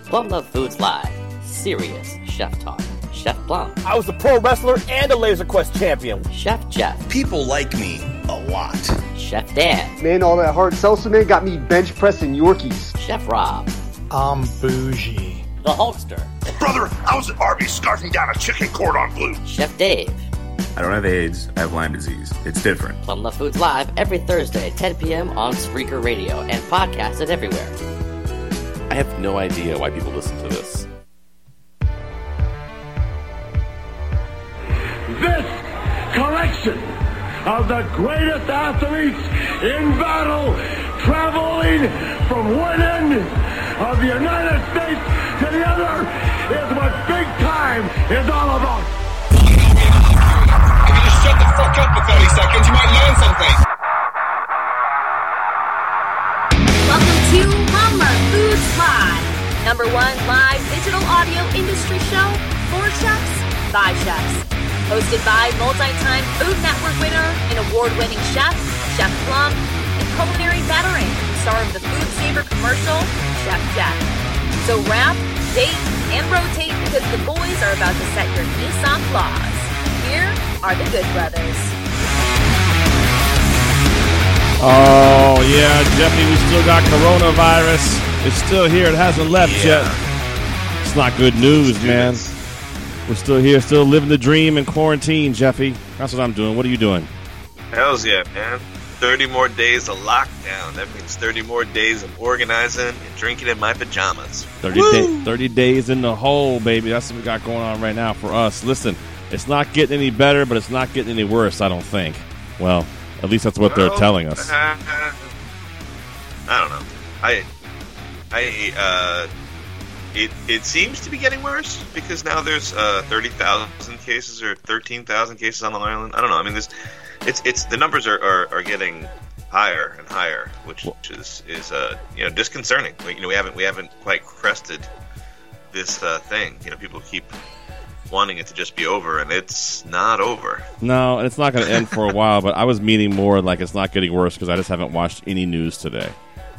Plum Love Foods Live. Serious Chef Talk. Chef Plum. I was a pro wrestler and a Laser Quest champion. Chef Jeff. People like me a lot. Chef Dan. Man, all that hard salsa, man, got me bench pressing Yorkies. Chef Rob. I'm bougie. The Hulkster. Brother, I was at Arby's scarfing down a chicken cordon bleu. Chef Dave. I don't have AIDS, I have Lyme disease. It's different. Plum Love Foods Live every Thursday at 10 p.m. on Spreaker Radio and podcasted everywhere. I have no idea why people listen to this. This collection of the greatest athletes in battle, traveling from one end of the United States to the other, is what big time is all about. If you just shut the fuck up for 30 seconds, you might learn something. Welcome to Plumber Foods Live, #1 live digital audio industry show for chefs by chefs. Hosted by multi-time Food Network winner and award-winning chef, Chef Plum, and culinary veteran, star of the Food Saver commercial, Chef Jeff. So wrap, date, and rotate because the boys are about to set your Nissan flaws. Here are the Good Brothers. Oh, yeah, Jeffy, we still got coronavirus. It's still here. It hasn't left yet. It's not good news, man. We're still here, still living the dream in quarantine, Jeffy. That's what I'm doing. What are you doing? Hells yeah, man. 30 more days of lockdown. That means 30 more days of organizing and drinking in my pajamas. 30 days in the hole, baby. That's what we got going on right now for us. Listen, it's not getting any better, but it's not getting any worse, I don't think. Well, at least that's what they're telling us. I don't know. It seems to be getting worse because now there's 30,000 cases or 13,000 cases on Long Island. I don't know. I mean, it's the numbers are getting higher and higher, which is disconcerting. We haven't quite crested this thing. People keep wanting it to just be over, and it's not over. No, and it's not going to end for a while. But I was meaning more like it's not getting worse because I just haven't watched any news today.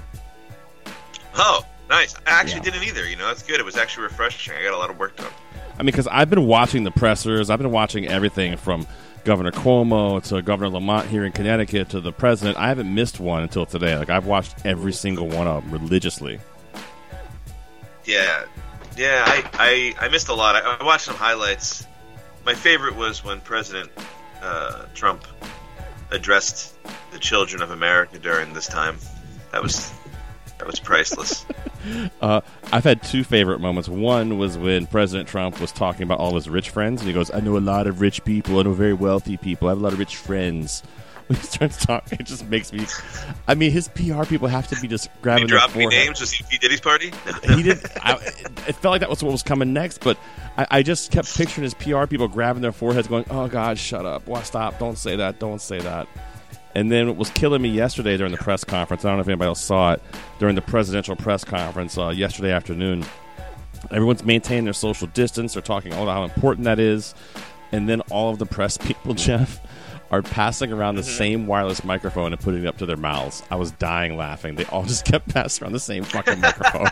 Oh. Nice. I actually didn't either. That's good. It was actually refreshing. I got a lot of work done. I mean, because I've been watching the pressers. I've been watching everything from Governor Cuomo to Governor Lamont here in Connecticut to the president. I haven't missed one until today. Like, I've watched every single one of them religiously. Yeah. I missed a lot. I watched some highlights. My favorite was when President Trump addressed the children of America during this time. That was priceless. I've had two favorite moments. One was when President Trump was talking about all his rich friends, and he goes, I know a lot of rich people. I know very wealthy people. I have a lot of rich friends. When he starts talking, it just makes me... I mean, his PR people have to be just grabbing their forehead. Did he drop any names? Was he Diddy's party? He did. It felt like that was what was coming next, but I just kept picturing his PR people grabbing their foreheads going, oh, God, shut up. Well, stop. Don't say that. Don't say that. And then what was killing me yesterday during the press conference, I don't know if anybody else saw it, during the presidential press conference yesterday afternoon, everyone's maintaining their social distance. They're talking all about how important that is. And then all of the press people, Jeff, are passing around the same wireless microphone and putting it up to their mouths. I was dying laughing. They all just kept passing around the same fucking microphone.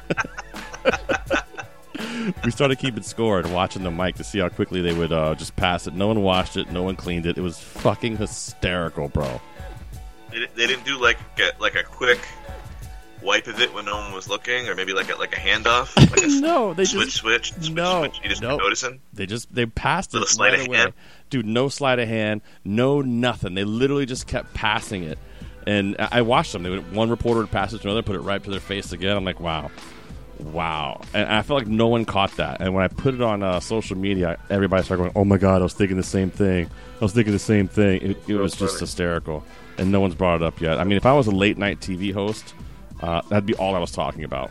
We started keeping score and watching the mic to see how quickly they would just pass it. No one washed it. No one cleaned it. It was fucking hysterical, bro. They didn't do like a quick wipe of it when no one was looking, or maybe like a handoff. Like no, they switch. You just noticing. They passed it sleight of hand. Dude, no sleight of hand, no nothing. They literally just kept passing it, and I watched them. One reporter would pass it to another, put it right to their face again. I'm like, wow, and I felt like no one caught that. And when I put it on social media, everybody started going, "Oh my God, I was thinking the same thing. It was just hysterical. And no one's brought it up yet. I mean, if I was a late night TV host, that'd be all I was talking about.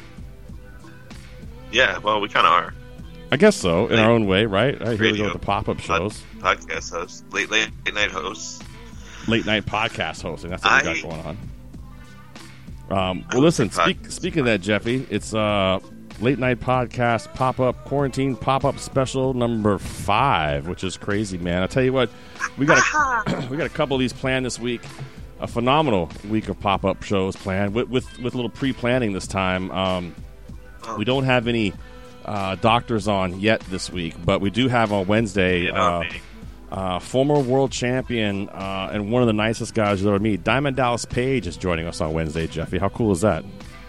Yeah, well, we kind of are. I guess so, in our own way, right? Here we go with the pop-up shows. Podcast hosts. Late night hosts. Late night podcast hosting. That's what we got going on. Well, listen, speaking of that, Jeffy, it's Late Night Podcast Pop-Up Quarantine Pop-Up Special number 5, which is crazy, man. I'll tell you what, we got a couple of these planned this week. A phenomenal week of pop-up shows planned with a little pre-planning this time. We don't have any doctors on yet this week, but we do have on Wednesday former world champion and one of the nicest guys you'll ever meet. Diamond Dallas Page is joining us on Wednesday, Jeffy. How cool is that?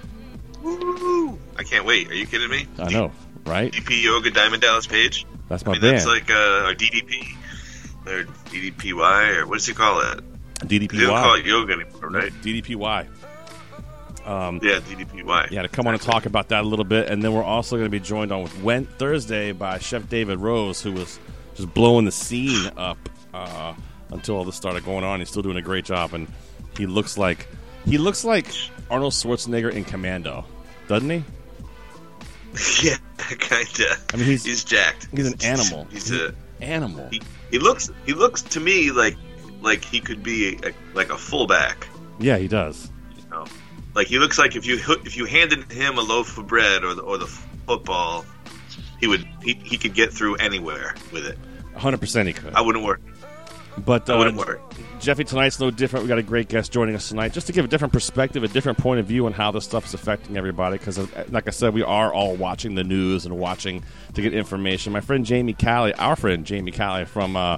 Woo! I can't wait. Are you kidding me? I know, right? DDP Yoga Diamond Dallas Page? That's my band. That's like our DDP. Or DDPY, or what does he call it? DDPY. They don't call it yoga anymore, right? DDPY. Yeah, DDPY. Yeah, to come on and talk about that a little bit. And then we're also going to be joined on Thursday by Chef David Rose, who was just blowing the scene up until all this started going on. He's still doing a great job, and he looks like Arnold Schwarzenegger in Commando, doesn't he? Yeah, kinda. I mean, he's jacked. He's an animal. He's an animal. He looks to me like he could be like a fullback. Yeah, he does. You know, like he looks like if you handed him a loaf of bread or the football, he could get through anywhere with it. 100% he could. I wouldn't worry. But I wouldn't worry. Jeffy, tonight's no different. We got a great guest joining us tonight, just to give a different perspective, a different point of view on how this stuff is affecting everybody. Because, like I said, we are all watching the news and watching to get information. My friend Jamie Callie, from one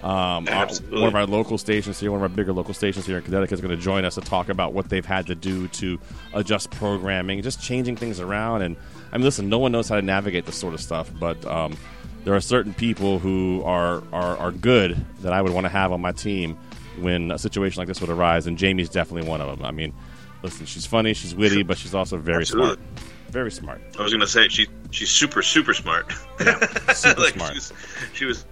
of our local stations here, one of our bigger local stations here in Connecticut, is going to join us to talk about what they've had to do to adjust programming, just changing things around. And I mean, listen, no one knows how to navigate this sort of stuff, but there are certain people who are good that I would want to have on my team when a situation like this would arise, and Jamie's definitely one of them. I mean, listen, she's funny, she's witty, but she's also very smart. Very smart. I was going to say she's super smart. Yeah, super like smart. She was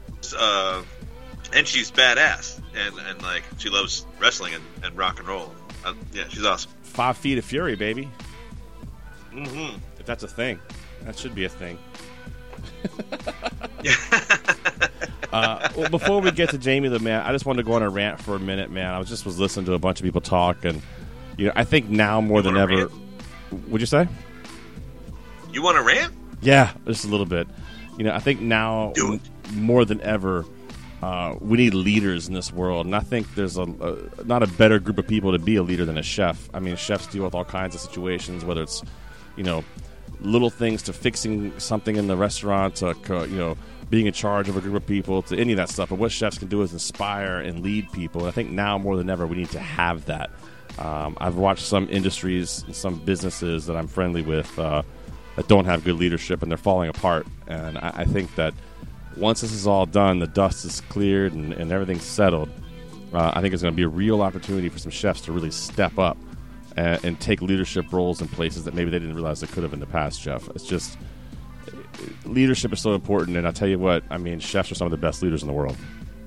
and she's badass, and like she loves wrestling and rock and roll. Yeah, she's awesome. 5 feet of fury, baby. Mm-hmm. If that's a thing, that should be a thing. Well, before we get to Jamie, I just wanted to go on a rant for a minute, man. I was listening to a bunch of people talk, and I think now more than ever. What'd you say? You want to rant? Yeah, just a little bit. I think now more than ever, we need leaders in this world, and I think there's not a better group of people to be a leader than a chef. I mean, chefs deal with all kinds of situations, whether it's little things to fixing something in the restaurant to being in charge of a group of people, to any of that stuff. But what chefs can do is inspire and lead people. And I think now more than ever we need to have that. I've watched some industries and some businesses that I'm friendly with that don't have good leadership, and they're falling apart. And I think that once this is all done, the dust is cleared and everything's settled, I think it's going to be a real opportunity for some chefs to really step up and take leadership roles in places that maybe they didn't realize they could have in the past, Jeff. It's just, leadership is so important, and I'll tell you what, I mean, chefs are some of the best leaders in the world.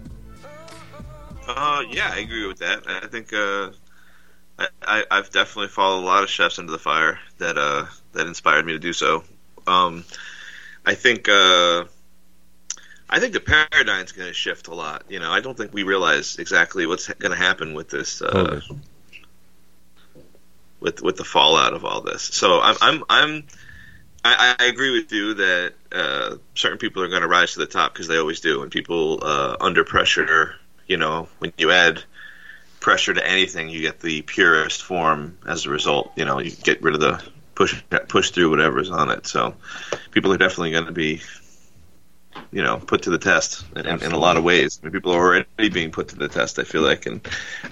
Yeah, I agree with that. I think I've definitely followed a lot of chefs into the fire that inspired me to do so. I think the paradigm's going to shift a lot. I don't think we realize exactly what's going to happen with this. Totally. With the fallout of all this, so I agree with you that certain people are going to rise to the top because they always do, and people under pressure. When you add pressure to anything, you get the purest form as a result. You get rid of the push through whatever's on it. So people are definitely going to be, put to the test in a lot of ways. I mean, people are already being put to the test, I feel like, and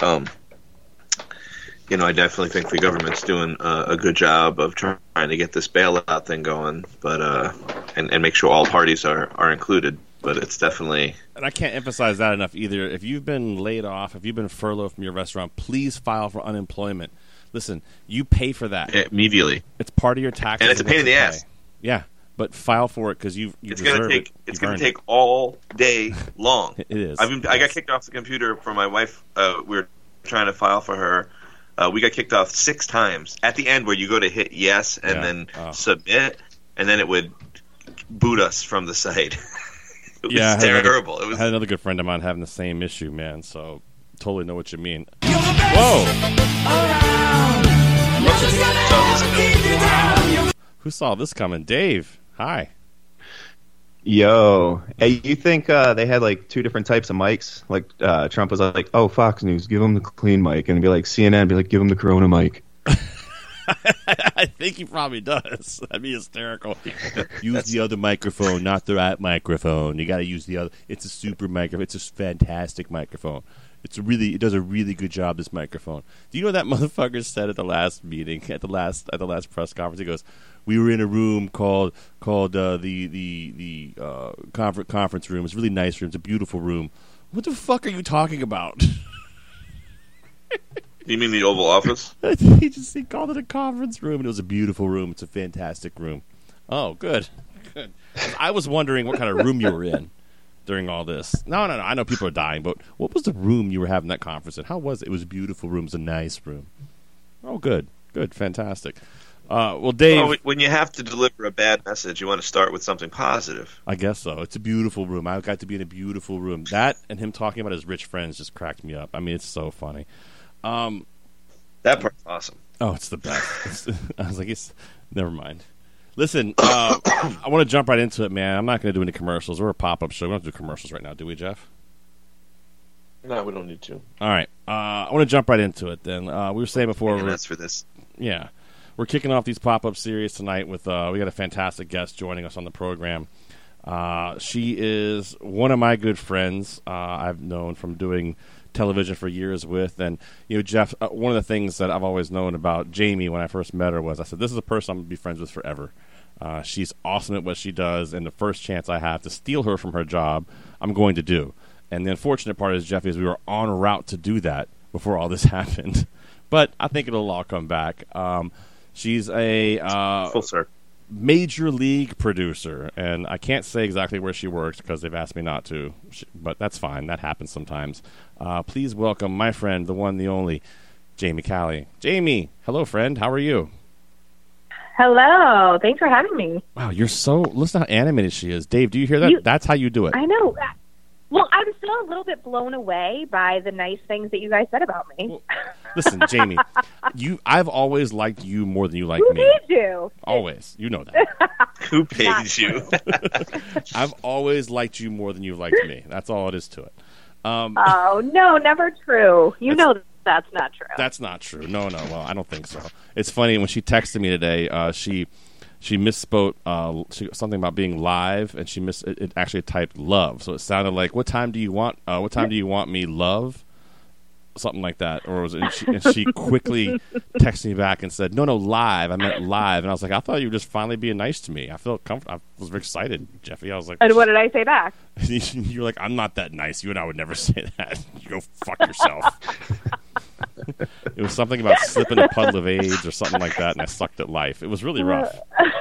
I definitely think the government's doing a good job of trying to get this bailout thing going, but and make sure all parties are included. But it's definitely... And I can't emphasize that enough either. If you've been laid off, if you've been furloughed from your restaurant, please file for unemployment. Listen, you pay for that. Immediately. It's part of your taxes. And it's a pain in the ass. Yeah, but file for it because you deserve it. It's going to take all day long. It is. I got kicked off the computer for my wife. We were trying to file for her. We got kicked off 6 times. At the end where you go to hit yes and then submit, and then it would boot us from the site. It was terrible. I had another good friend of mine having the same issue, man, so totally know what you mean. Whoa! Who saw this coming? Dave, hi. Yo. Hey, you think they had like 2 different types of mics? Like Trump was like, oh, Fox News, give them the clean mic. And it'd be like CNN, be like, give them the Corona mic. I think he probably does. That'd be hysterical. Use the other microphone, not the right microphone. You got to use the other. It's a super microphone. It's a fantastic microphone. It does a really good job, this microphone. Do you know what that motherfucker said at the last meeting, at the last press conference? He goes, "We were in a room called the conference room. It's a really nice room. It's a beautiful room." What the fuck are you talking about? You mean the Oval Office? He called it a conference room, and it was a beautiful room. It's a fantastic room. Oh, good. I was wondering what kind of room you were in during all this. No. I know people are dying, but what was the room you were having that conference in? How was it? It was a beautiful room. It was a nice room. Oh, good. Fantastic. Well, Dave... Well, when you have to deliver a bad message, you want to start with something positive. I guess so. It's a beautiful room. I got to be in a beautiful room. That and him talking about his rich friends just cracked me up. I mean, it's so funny. That part's awesome. Oh, it's the best. I was like, never mind. Listen, I want to jump right into it, man. I'm not going to do any commercials. We're a pop-up show. We don't do commercials right now, do we, Jeff? No, we don't need to. All right. I want to jump right into it then. We were saying before... That's for this. Yeah. We're kicking off these pop-up series tonight with... we got a fantastic guest joining us on the program. She is one of my good friends I've known from doing television for years with. And, you know, Jeff, one of the things that I've always known about Jamie when I first met her was I said, this is a person I'm going to be friends with forever. She's awesome at what she does, and the first chance I have to steal her from her job, I'm going to do. And the unfortunate part is, Jeff, is we were en route to do that before all this happened. But I think it'll all come back. She's a full circle. Major league producer, and I can't say exactly where she works because they've asked me not to, but that's fine. That happens sometimes. Please welcome my friend, the one, the only, Jamie Callie. Jamie, hello, friend. How are you? Hello. Thanks for having me. Wow, listen how animated she is. Dave, do you hear that? That's how you do it. I know. Well, I'm still a little bit blown away by the nice things that you guys said about me. Well, listen, Jamie, I've always liked you more than you like me. Who paid you? Always. You know that. Who pays you? I've always liked you more than you've liked me. That's all it is to it. Oh, no, never true. You know that's not true. That's not true. No. Well, I don't think so. It's funny, when she texted me today, she misspoke something about being live, and it actually typed love. So it sounded like, what time do you want me, love? Something like that. Or was it, and she quickly texted me back and said, no, live. I meant live. And I was like, I thought you were just finally being nice to me. I felt comfortable. I was very excited, Jeffy. I was like... And what did I say back? You're like, I'm not that nice. You and I would never say that. You go fuck yourself. It was something about slipping a puddle of AIDS or something like that, and I sucked at life. It was really rough.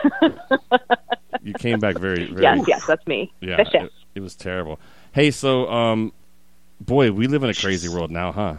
You came back very, very... Yes, that's me. Yeah, it was terrible. Hey, so, boy, we live in a crazy world now, huh?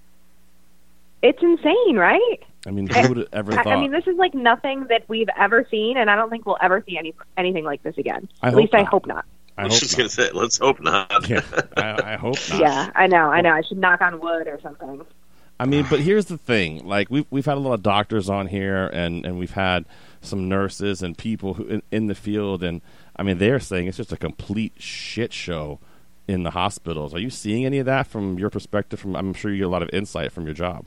It's insane, right? I mean, who would have ever thought? I mean, this is like nothing that we've ever seen, and I don't think we'll ever see anything like this again. I hope not. I was just going to say, let's hope not. Yeah, I hope not. Yeah, I know. I should knock on wood or something. I mean, but here's the thing. Like, we've had a lot of doctors on here, and we've had some nurses and people who in the field, and, I mean, they're saying it's just a complete shit show in the hospitals. Are you seeing any of that from your perspective? I'm sure you get a lot of insight from your job.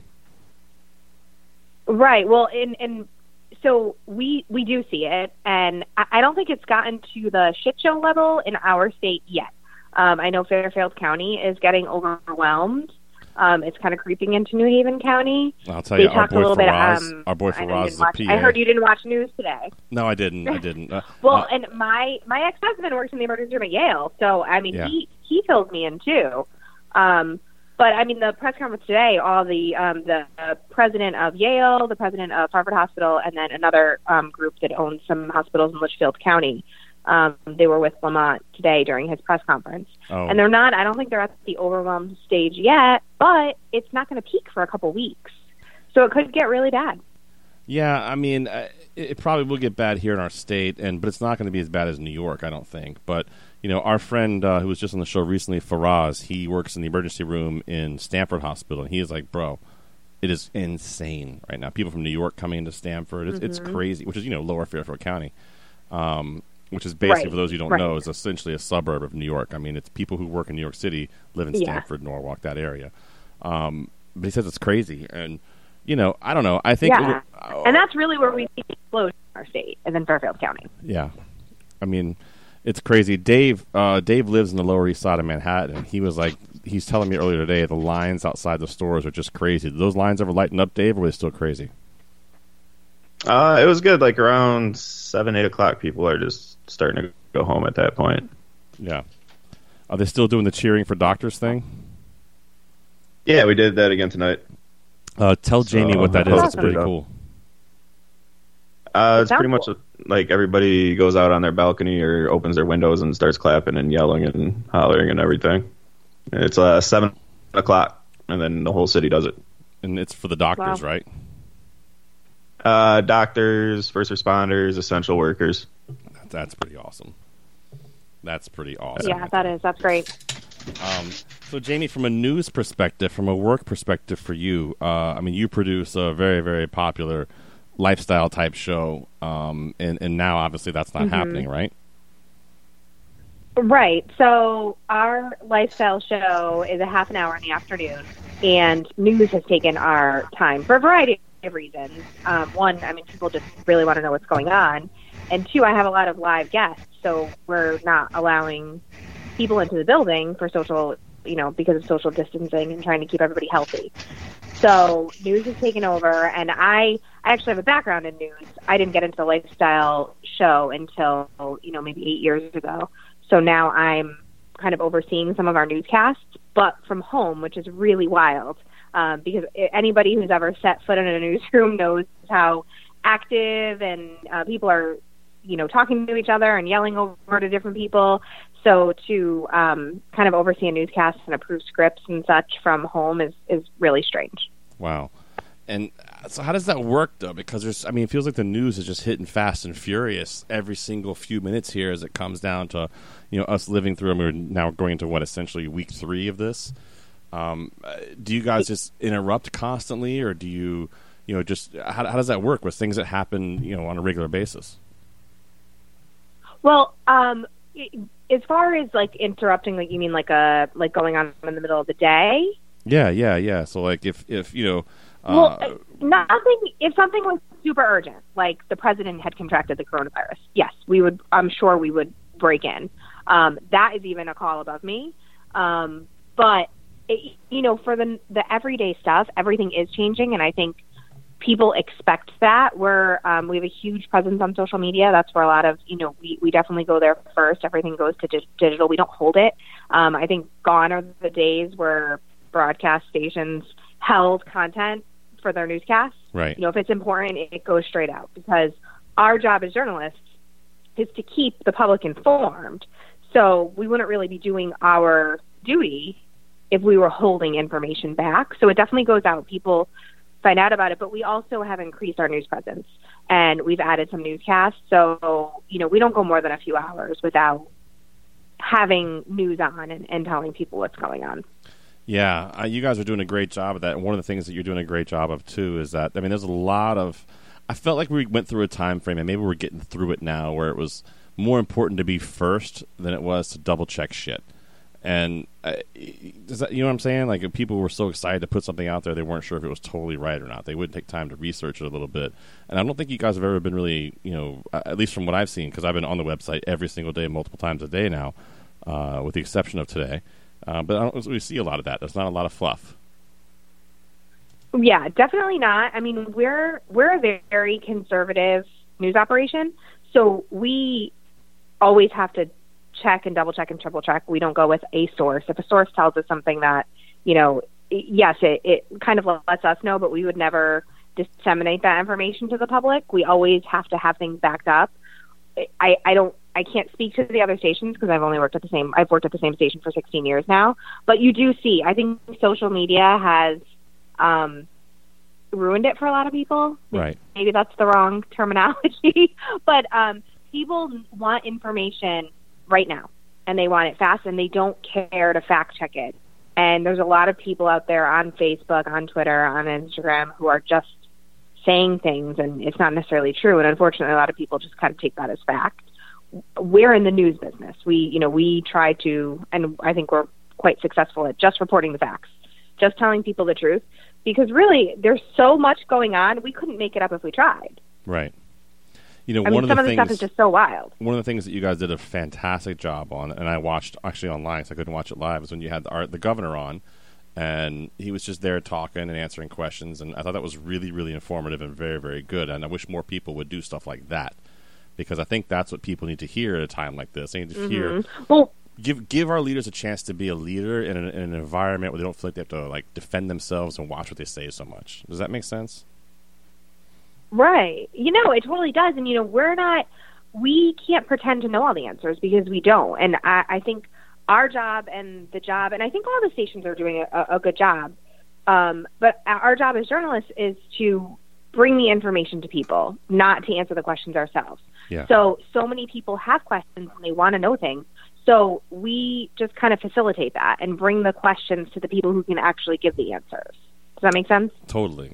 Right. Well, so we do see it, and I don't think it's gotten to the shit show level in our state yet. I know Fairfield County is getting overwhelmed. It's kind of creeping into New Haven County. I'll tell you, our boy Faraz is a PA. I heard you didn't watch news today. No, I didn't. Well, and my ex-husband works in the emergency room at Yale, so I mean, he fills me in too. But I mean, the press conference today, all the president of Yale, the president of Harvard Hospital, and then another group that owns some hospitals in Litchfield County. They were with Lamont today during his press conference. Oh. And I don't think they're at the overwhelmed stage yet, but it's not going to peak for a couple weeks. So it could get really bad. Yeah, I mean, it probably will get bad here in our state, but it's not going to be as bad as New York, I don't think. But, you know, our friend who was just on the show recently, Faraz, he works in the emergency room in Stanford Hospital, and he is like, bro, it is insane right now. People from New York coming into Stanford, it's crazy, which is, Lower Fairfield County. Which is basically, for those who don't know, is essentially a suburb of New York. I mean, it's people who work in New York City live in Stanford, Norwalk, that area. But he says it's crazy. And, I don't know. I think And that's really where we see the explosion in our state, and then Fairfield County. Yeah. I mean, it's crazy. Dave lives in the Lower East Side of Manhattan. He's telling me earlier today the lines outside the stores are just crazy. Did those lines ever lighten up, Dave, or were they still crazy? It was good. Like around 7, 8 o'clock, people are just starting to go home at that point. Yeah. Are they still doing the cheering for doctors thing? Yeah, we did that again tonight. Tell Jamie what that is. It's pretty cool. It's pretty much like everybody goes out on their balcony or opens their windows and starts clapping and yelling and hollering and everything. It's 7 o'clock, and then the whole city does it. And it's for the doctors, right? Doctors, first responders, essential workers. That's pretty awesome. That's pretty awesome. Yeah, that is. That's great. So, Jamie, from a news perspective, from a work perspective for you, you produce a very, very popular lifestyle type show, and now obviously that's not happening, right? Right. So our lifestyle show is a half an hour in the afternoon, and news has taken our time for a variety of reasons. One, people just really want to know what's going on, and two, I have a lot of live guests, so we're not allowing people into the building for social, because of social distancing and trying to keep everybody healthy. So news has taken over, and I actually have a background in news. I didn't get into the lifestyle show until, maybe 8 years ago. So now I'm kind of overseeing some of our newscasts, but from home, which is really wild, because anybody who's ever set foot in a newsroom knows how active and people are, talking to each other and yelling over to different people. So to kind of oversee a newscast and approve scripts and such from home is really strange. Wow. And so how does that work, though? Because it feels like the news is just hitting fast and furious every single few minutes here as it comes down to, us living through, we're now going into essentially week 3 of this. Do you guys just interrupt constantly, or do you, how does that work with things that happen, on a regular basis? Well, as far as interrupting, you mean like going on in the middle of the day? Yeah. So if nothing. If something was super urgent, like the president had contracted the coronavirus, yes, we would. I'm sure we would break in. That is even a call above me. But for the everyday stuff, everything is changing, and I think people expect that. We have a huge presence on social media. That's where a lot of, we definitely go there first. Everything goes to digital. We don't hold it. I think gone are the days where broadcast stations held content for their newscasts. Right. If it's important, it goes straight out, because our job as journalists is to keep the public informed. So we wouldn't really be doing our duty if we were holding information back. So it definitely goes out. People find out about it, but we also have increased our news presence, and we've added some newscasts. So, we don't go more than a few hours without having news on and telling people what's going on. Yeah, you guys are doing a great job of that. And one of the things that you're doing a great job of, too, is that, there's a lot of, I felt like we went through a time frame, and maybe we're getting through it now, where it was more important to be first than it was to double check shit. And does that, you know what I'm saying? Like, if people were so excited to put something out there, they weren't sure if it was totally right or not. They wouldn't take time to research it a little bit. And I don't think you guys have ever been really, at least from what I've seen, because I've been on the website every single day, multiple times a day now, with the exception of today. But I don't really see a lot of that. There's not a lot of fluff. Yeah, definitely not. We're a very conservative news operation, so we always have to check and double check and triple check. We don't go with a source. If a source tells us something that, yes, it kind of lets us know, but we would never disseminate that information to the public. We always have to have things backed up. I can't speak to the other stations because I've worked at the same station for 16 years now, but you do see, I think social media has ruined it for a lot of people. Right. Maybe that's the wrong terminology, but people want information right now, and they want it fast, and they don't care to fact check it. And there's a lot of people out there on Facebook, on Twitter, on Instagram who are just saying things, and it's not necessarily true. And unfortunately, a lot of people just kind of take that as fact. We're in the news business. We try to, and I think we're quite successful at just reporting the facts, just telling people the truth. because really there's so much going on, we couldn't make it up if we tried. Right. You know, some of the stuff is just so wild. One of the things that you guys did a fantastic job on, and I watched actually online, so I couldn't watch it live, was when you had the governor on, and he was just there talking and answering questions, and I thought that was really, really informative and very, very good, and I wish more people would do stuff like that, because I think that's what people need to hear at a time like this. They need to hear... Well, give our leaders a chance to be a leader in an environment where they don't feel like they have to like defend themselves and watch what they say so much. Does that make sense? Right. You know, it totally does. And, you know, we can't pretend to know all the answers because we don't. And I think our job and the job, and I think all the stations are doing a good job, but our job as journalists is to bring the information to people, not to answer the questions ourselves. Yeah. So many people have questions and they want to know things. So we just kind of facilitate that and bring the questions to the people who can actually give the answers. Does that make sense? Totally.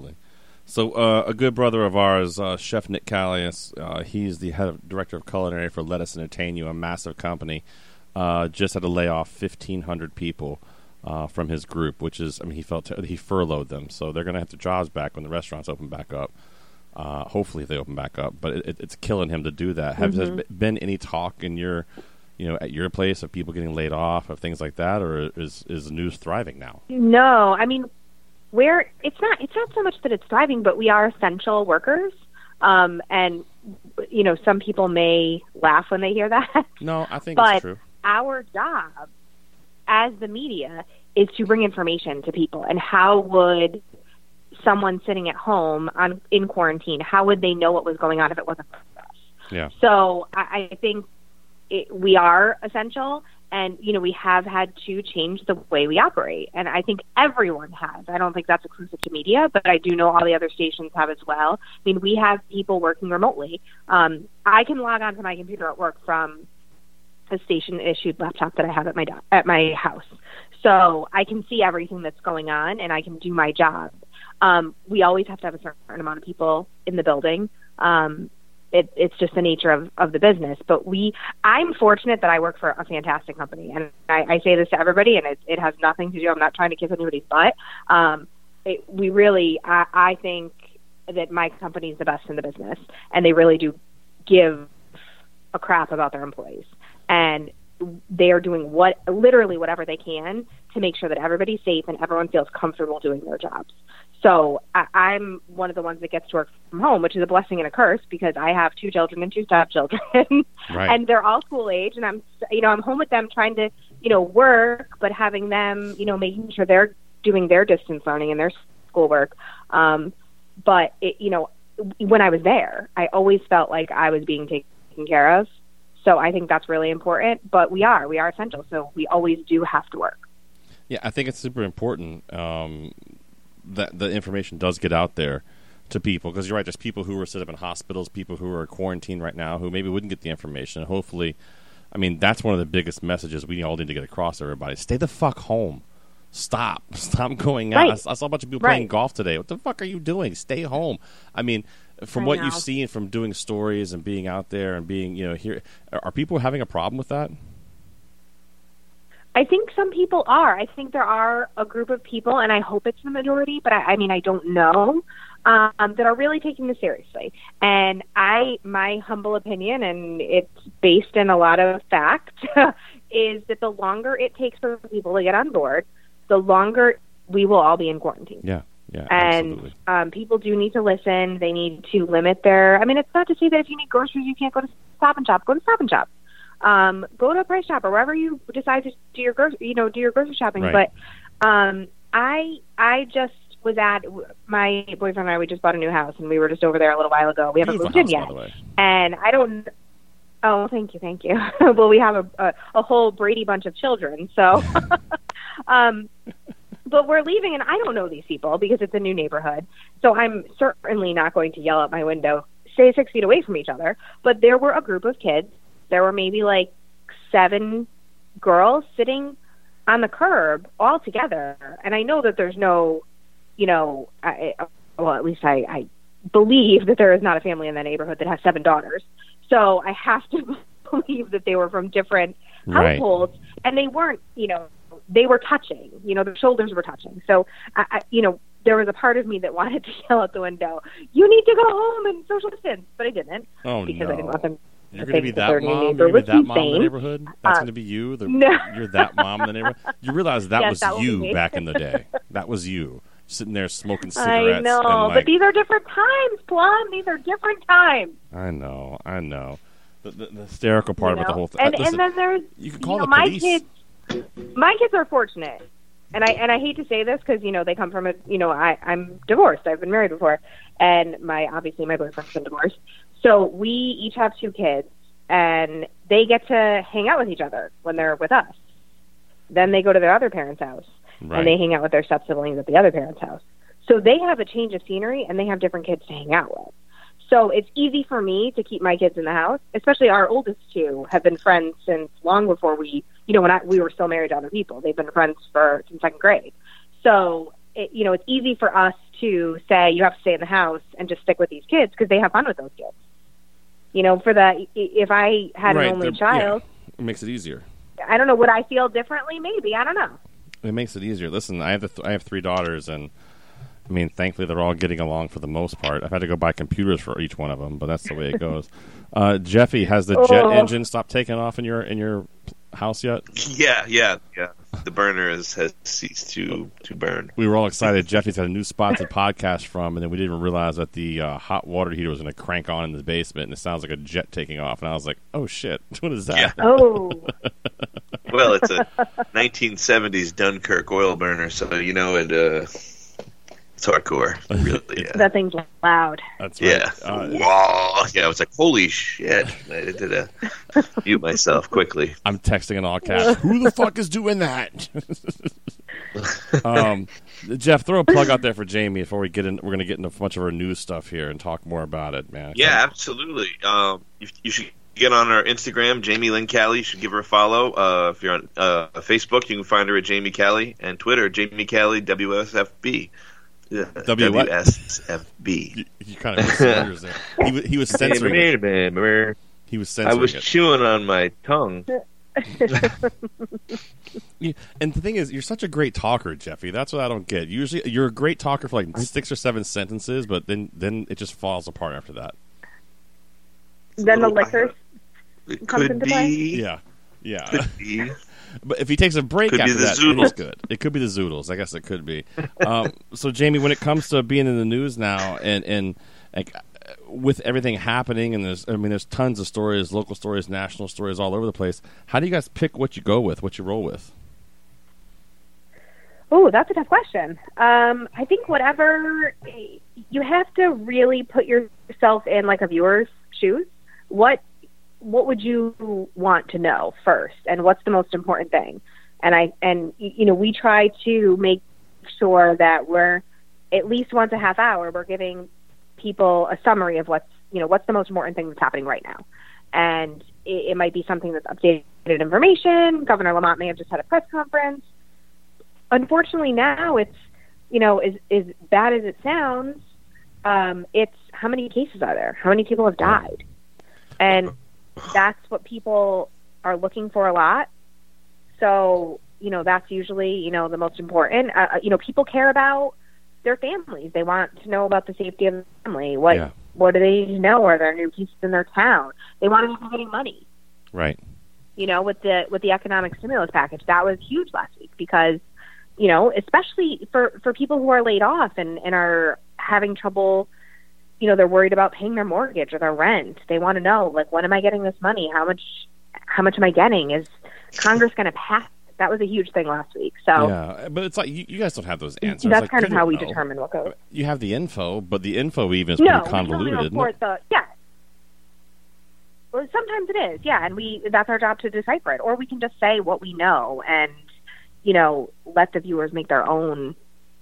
So a good brother of ours, Chef Nick Callius, he's the director of culinary for Let Us Entertain You, a massive company, just had to lay off 1,500 people from his group, which is, I mean, he furloughed them. So they're going to have their jobs back when the restaurants open back up. Hopefully if they open back up. But it's killing him to do that. Has there been any talk in at your place of people getting laid off, of things like that, or is the news thriving now? No, I mean, it's not so much that it's thriving, but we are essential workers. And, you know, some people may laugh when they hear that. No, I think it's true. But our job as the media is to bring information to people. And how would someone sitting at home in quarantine, how would they know what was going on if it wasn't for us? Yeah. So I think we are essential, and, you know, we have had to change the way we operate. And I think everyone has. I don't think that's exclusive to media, but I do know all the other stations have as well. I mean, we have people working remotely. I can log onto my computer at work from a station-issued laptop that I have at my house. So I can see everything that's going on, and I can do my job. We always have to have a certain amount of people in the building. It's just the nature of the business. But I'm fortunate that I work for a fantastic company. And I say this to everybody, and it has nothing to do, I'm not trying to kiss anybody's butt. I think that my company is the best in the business, and they really do give a crap about their employees. And they are doing literally whatever they can to make sure that everybody's safe and everyone feels comfortable doing their jobs. So I'm one of the ones that gets to work from home, which is a blessing and a curse, because I have 2 children and 2 stepchildren, right. And they're all school age, and I'm home with them trying to, work, but having them, making sure they're doing their distance learning and their schoolwork. But when I was there, I always felt like I was being taken care of. So I think that's really important. But we are essential, so we always do have to work. Yeah, I think it's super important that the information does get out there to people, because you're right, there's people who are set up in hospitals, people who are quarantined right now who maybe wouldn't get the information. And hopefully, I mean, that's one of the biggest messages we all need to get across to everybody. Stay the fuck home. Stop going out. Right. I saw a bunch of people playing golf today. What the fuck are you doing? Stay home. I mean, from what you've seen from doing stories and being out there and being, here, are people having a problem with that? I think some people are. I think there are a group of people, and I hope it's the majority, but I don't know, that are really taking this seriously. And my humble opinion, and it's based in a lot of fact, is that the longer it takes for people to get on board, the longer we will all be in quarantine. Yeah, and absolutely. People do need to listen. They need to limit it's not to say that if you need groceries, you can't go to Stop and Shop. Go to Stop and Shop. Go to a Price Chopper, wherever you decide to do your grocery shopping. Right. But I just was at, my boyfriend and I, we just bought a new house, and we were just over there a little while ago. We haven't moved in yet, and I don't. Oh, thank you. Well, we have a whole Brady bunch of children, so. But we're leaving, and I don't know these people because it's a new neighborhood. So I'm certainly not going to yell out my window, stay 6 feet away from each other. But there were a group of kids. There were maybe 7 girls sitting on the curb all together. And I know that there's no, at least I believe that there is not a family in that neighborhood that has 7 daughters. So I have to believe that they were from different households, and they weren't, they were touching, their shoulders were touching. So, there was a part of me that wanted to yell out the window, "You need to go home and social distance," but I didn't. Oh, because I didn't want them. You're going to be that mom? You're going to be that mom in the neighborhood? That's going to be you? No. You're that mom in the neighborhood? You realize that was you back in the day. That was you, sitting there smoking cigarettes. I know, but these are different times, Plum. These are different times. I know. The hysterical part about the whole thing. And then there's, you can call the police. My kids are fortunate. And I hate to say this because, they come from I'm divorced. I've been married before. And obviously my boyfriend's been divorced. So we each have 2 kids, and they get to hang out with each other when they're with us. Then they go to their other parents' house, and they hang out with their step-siblings at the other parents' house. So they have a change of scenery, and they have different kids to hang out with. So it's easy for me to keep my kids in the house, especially our oldest 2 have been friends since long before we were still married to other people. They've been friends since 2nd grade. So, it's easy for us to say, you have to stay in the house and just stick with these kids because they have fun with those kids. If I had an only child... it makes it easier. I don't know. Would I feel differently? Maybe. I don't know. It makes it easier. Listen, I have 3 daughters, and thankfully they're all getting along for the most part. I've had to go buy computers for each one of them, but that's the way it goes. Jeffy, has the jet engine stopped taking off in your house yet? Yeah. The burner has ceased to burn. We were all excited. Jeffy's had a new spot to podcast from, and then we didn't even realize that the hot water heater was going to crank on in the basement, and it sounds like a jet taking off. And I was like, oh, shit, what is that? Yeah. Oh. Well, it's a 1970s Dunkirk oil burner, so it's hardcore. Really, yeah. That thing's loud. That's right. Yeah. Wow. Yeah, I was like, holy shit. I did to mute myself quickly. I'm texting in all caps. Who the fuck is doing that? Jeff, throw a plug out there for Jamie before we get in. We're going to get into much of our news stuff here and talk more about it, man. Yeah, absolutely. You should get on our Instagram, Jamie Lynn Callie. You should give her a follow. If you're on Facebook, you can find her at Jamie Callie, and Twitter, Jamie Callie, WSFB. WSFB. You kind of missed there. He was censoring it. He was censoring I was it. chewing on my tongue. And the thing is, you're such a great talker, Jeffy. That's what I don't get. Usually, you're a great talker for like 6 or 7 sentences, but then it just falls apart after that. Then the liquor comes into play? Yeah. Could be. But if he takes a break could after that, then he's good. It could be the Zoodles. I guess it could be. So, Jamie, when it comes to being in the news now and like, with everything happening, and there's tons of stories, local stories, national stories all over the place, how do you guys pick what you go with, what you roll with? Oh, that's a tough question. I think you have to really put yourself in like a viewer's shoes. What would you want to know first, and what's the most important thing? And we try to make sure that we're at least once a half hour we're giving people a summary of what's the most important thing that's happening right now. And it might be something that's updated information. Governor Lamont may have just had a press conference. Unfortunately, now it's as bad as it sounds. It's how many cases are there? How many people have died? And that's what people are looking for a lot. So, that's usually, the most important. People care about their families. They want to know about the safety of the family. What do they need to know? Are there new cases in their town? They want to know if they're getting money. Right. With the economic stimulus package. That was huge last week because, especially for people who are laid off and are having trouble, they're worried about paying their mortgage or their rent. They want to know, like, when am I getting this money? How much am I getting? Is Congress going to pass? That was a huge thing last week. So yeah, but it's like you guys don't have those answers. That's kind of how we determine what goes. You have the info, but the info even is pretty convoluted. Well, sometimes it is, and that's our job to decipher it. Or we can just say what we know and, let the viewers make their own,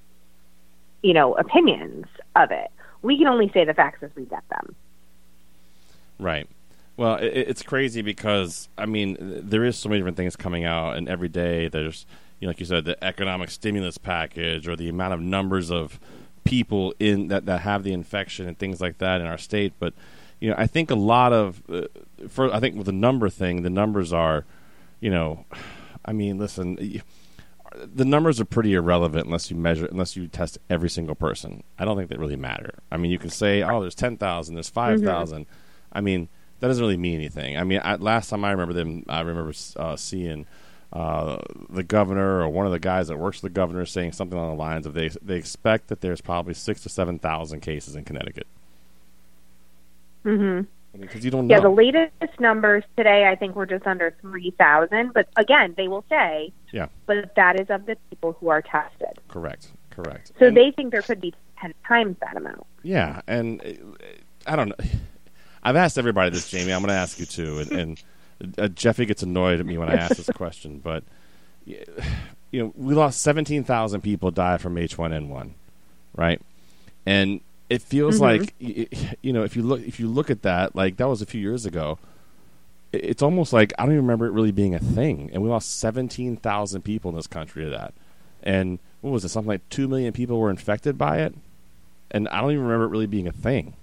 opinions of it. We can only say the facts as we get them. Right. Well, it's crazy because, there is so many different things coming out, and every day there's, like you said, the economic stimulus package or the amount of numbers of people in that have the infection and things like that in our state. But, I think a lot of, I think with the number thing, the numbers are, listen, the numbers are pretty irrelevant unless you test every single person. I don't think they really matter. I mean, you can say, oh, there's 10,000, there's 5,000. I mean, that doesn't really mean anything. I mean, last time I remember seeing the governor or one of the guys that works for the governor saying something along the lines of they expect that there's probably 6,000 to 7,000 cases in Connecticut. Mm-hmm. Because you don't know. Yeah, the latest numbers today, I think, were just under 3,000. But again, they will say, but that is of the people who are tested. Correct. So they think there could be 10 times that amount. Yeah, and I don't know. I've asked everybody this, Jamie. I'm going to ask you too. And Jeffy gets annoyed at me when I ask this question, but we lost 17,000 people died from H1N1, right? And it feels like if you look at that, like that was a few years ago. It's almost like I don't even remember it really being a thing, and we lost 17,000 people in this country to that. And what was it? Something like 2 million people were infected by it, and I don't even remember it really being a thing.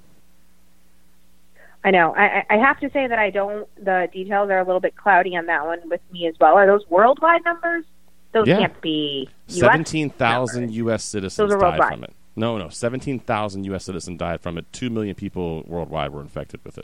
I know. I have to say that the details are a little bit cloudy on that one with me as well. Are those worldwide numbers? Those can't be U.S. 17,000 U.S. citizens died worldwide. from it. No, 17,000 U.S. citizens died from it. 2 million people worldwide were infected with it.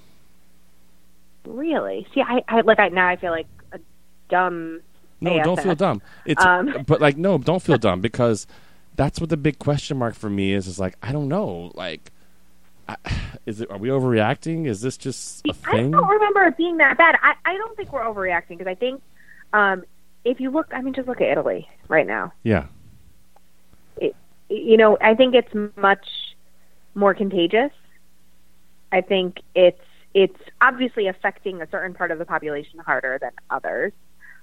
Really? See, now I feel like a dumb. No, ASS. don't feel dumb. Don't feel dumb because that's what the big question mark for me is like, I don't know, like. Are we overreacting? Is this just a thing? I don't remember it being that bad. I don't think we're overreacting because I think if you look, just look at Italy right now. Yeah. I think it's much more contagious. I think it's obviously affecting a certain part of the population harder than others.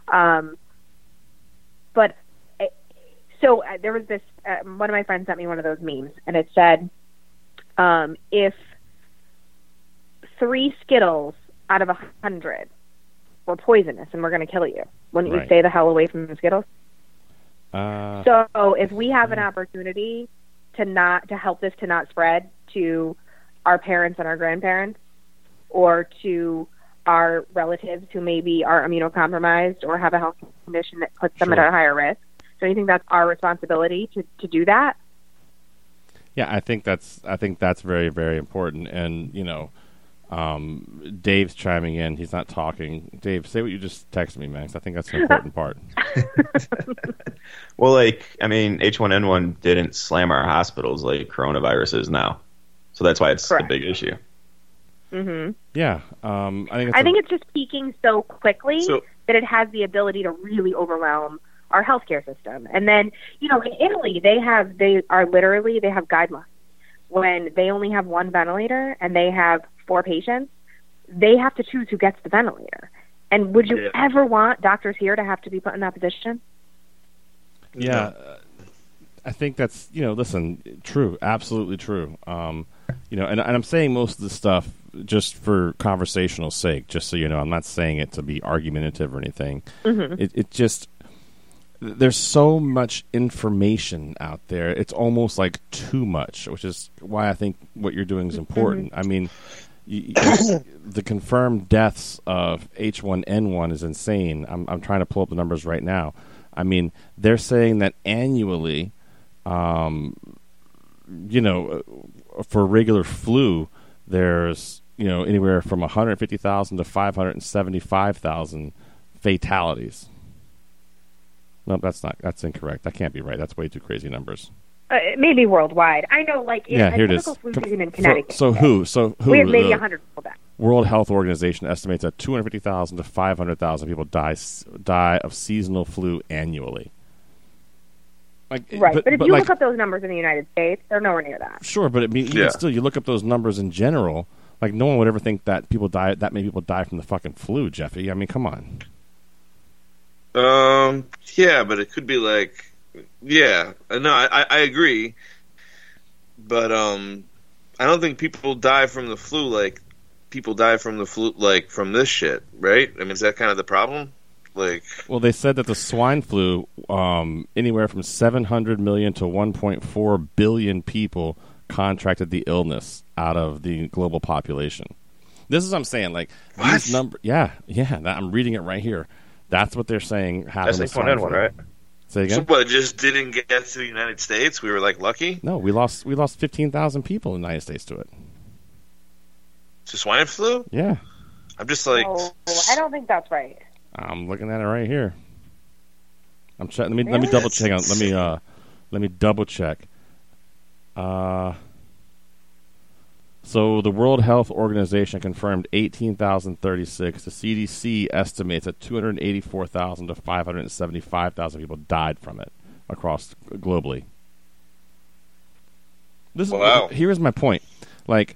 There was this, one of my friends sent me one of those memes, and it said, if 3 Skittles out of 100 were poisonous and we're going to kill you, wouldn't you stay the hell away from the Skittles? So if we have an opportunity to help this to not spread to our parents and our grandparents, or to our relatives who maybe are immunocompromised or have a health condition that puts them at a higher risk, so you think that's our responsibility to do that? Yeah, I think that's very, very important. And Dave's chiming in. He's not talking. Dave, say what you just texted me, Max. I think that's an important part. Well, H1N1 didn't slam our hospitals like coronavirus is now, so that's why it's Correct. a big issue. Mm-hmm. Yeah, I think it's just peaking so quickly that it has the ability to really overwhelm our healthcare system. And then, in Italy, they have guidelines. When they only have 1 ventilator and they have 4 patients, they have to choose who gets the ventilator. And would you ever want doctors here to have to be put in that position? Yeah, I think that's, true, absolutely true. And I'm saying most of the stuff just for conversational sake, just so you know. I'm not saying it to be argumentative or anything. Mm-hmm. It just... There's so much information out there. It's almost like too much, which is why I think what you're doing is important. I mean, the confirmed deaths of H1N1 is insane. I'm trying to pull up the numbers right now. I mean, they're saying that annually, for regular flu, there's anywhere from 150,000 to 575,000 fatalities. No, that's incorrect. That can't be right. That's way too crazy numbers. Maybe worldwide. I know, here it is. Flu season in Connecticut. So who? We have maybe 100 people die. World Health Organization estimates that 250,000 to 500,000 people die of seasonal flu annually. But if you look up those numbers in the United States, they're nowhere near that. Sure, but still, you look up those numbers in general. Like, no one would ever think that that many people die from the fucking flu, Jeffy. I mean, come on. Yeah, but it could be no, I agree, but I don't think people die from the flu like people die from the flu like from this shit, right? I mean, is that kind of the problem? Well, they said that the swine flu, anywhere from 700 million to 1.4 billion people contracted the illness out of the global population. This is what I'm saying. Like, these numbers, I'm reading it right here. That's what they're saying happened. That's H1N1, right? Say again? So what, just didn't get to the United States? We were like lucky? No, we lost 15,000 people in the United States to it. To swine flu? Yeah. I'm just like... Oh, I don't think that's right. I'm looking at it right here. I'm checking. Let me double check. Let me double check. So the World Health Organization confirmed 18,036. The CDC estimates that 284,000 to 575,000 people died from it across globally. Here's my point. Like,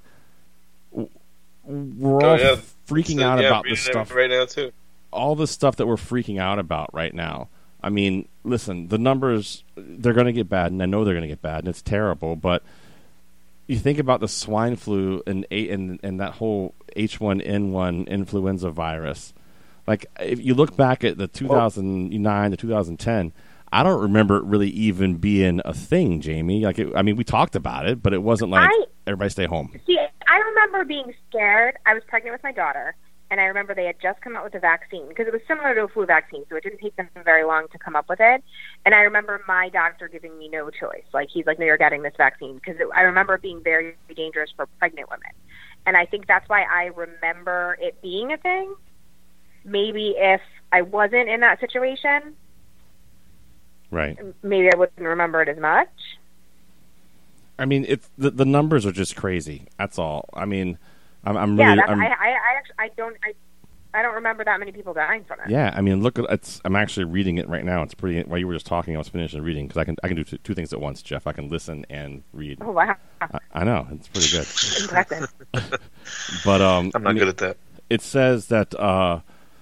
we're all freaking out about this stuff right now too. All the stuff that we're freaking out about right now. I mean, listen, the numbers, they're going to get bad, and I know they're going to get bad, and it's terrible, but you think about the swine flu and that whole H1N1 influenza virus. Like, if you look back at the 2009 to 2010, I don't remember it really even being a thing, Jamie. Like, we talked about it, but it wasn't like everybody stay home. See, I remember being scared. I was pregnant with my daughter, and I remember they had just come out with a vaccine because it was similar to a flu vaccine, so it didn't take them very long to come up with it. And I remember my doctor giving me no choice. Like, he's like, no, you're getting this vaccine, because I remember it being very dangerous for pregnant women. And I think that's why I remember it being a thing. Maybe if I wasn't in that situation, right, maybe I wouldn't remember it as much. I mean, it's the numbers are just crazy. That's all. I mean, I'm really. I don't remember that many people dying from it. Yeah, I mean, look, I'm actually reading it right now. It's pretty. While you were just talking, I was finishing reading because I can do two things at once, Jeff. I can listen and read. Oh wow! I know, it's pretty good. Impressive. But I'm not good at that. It says that the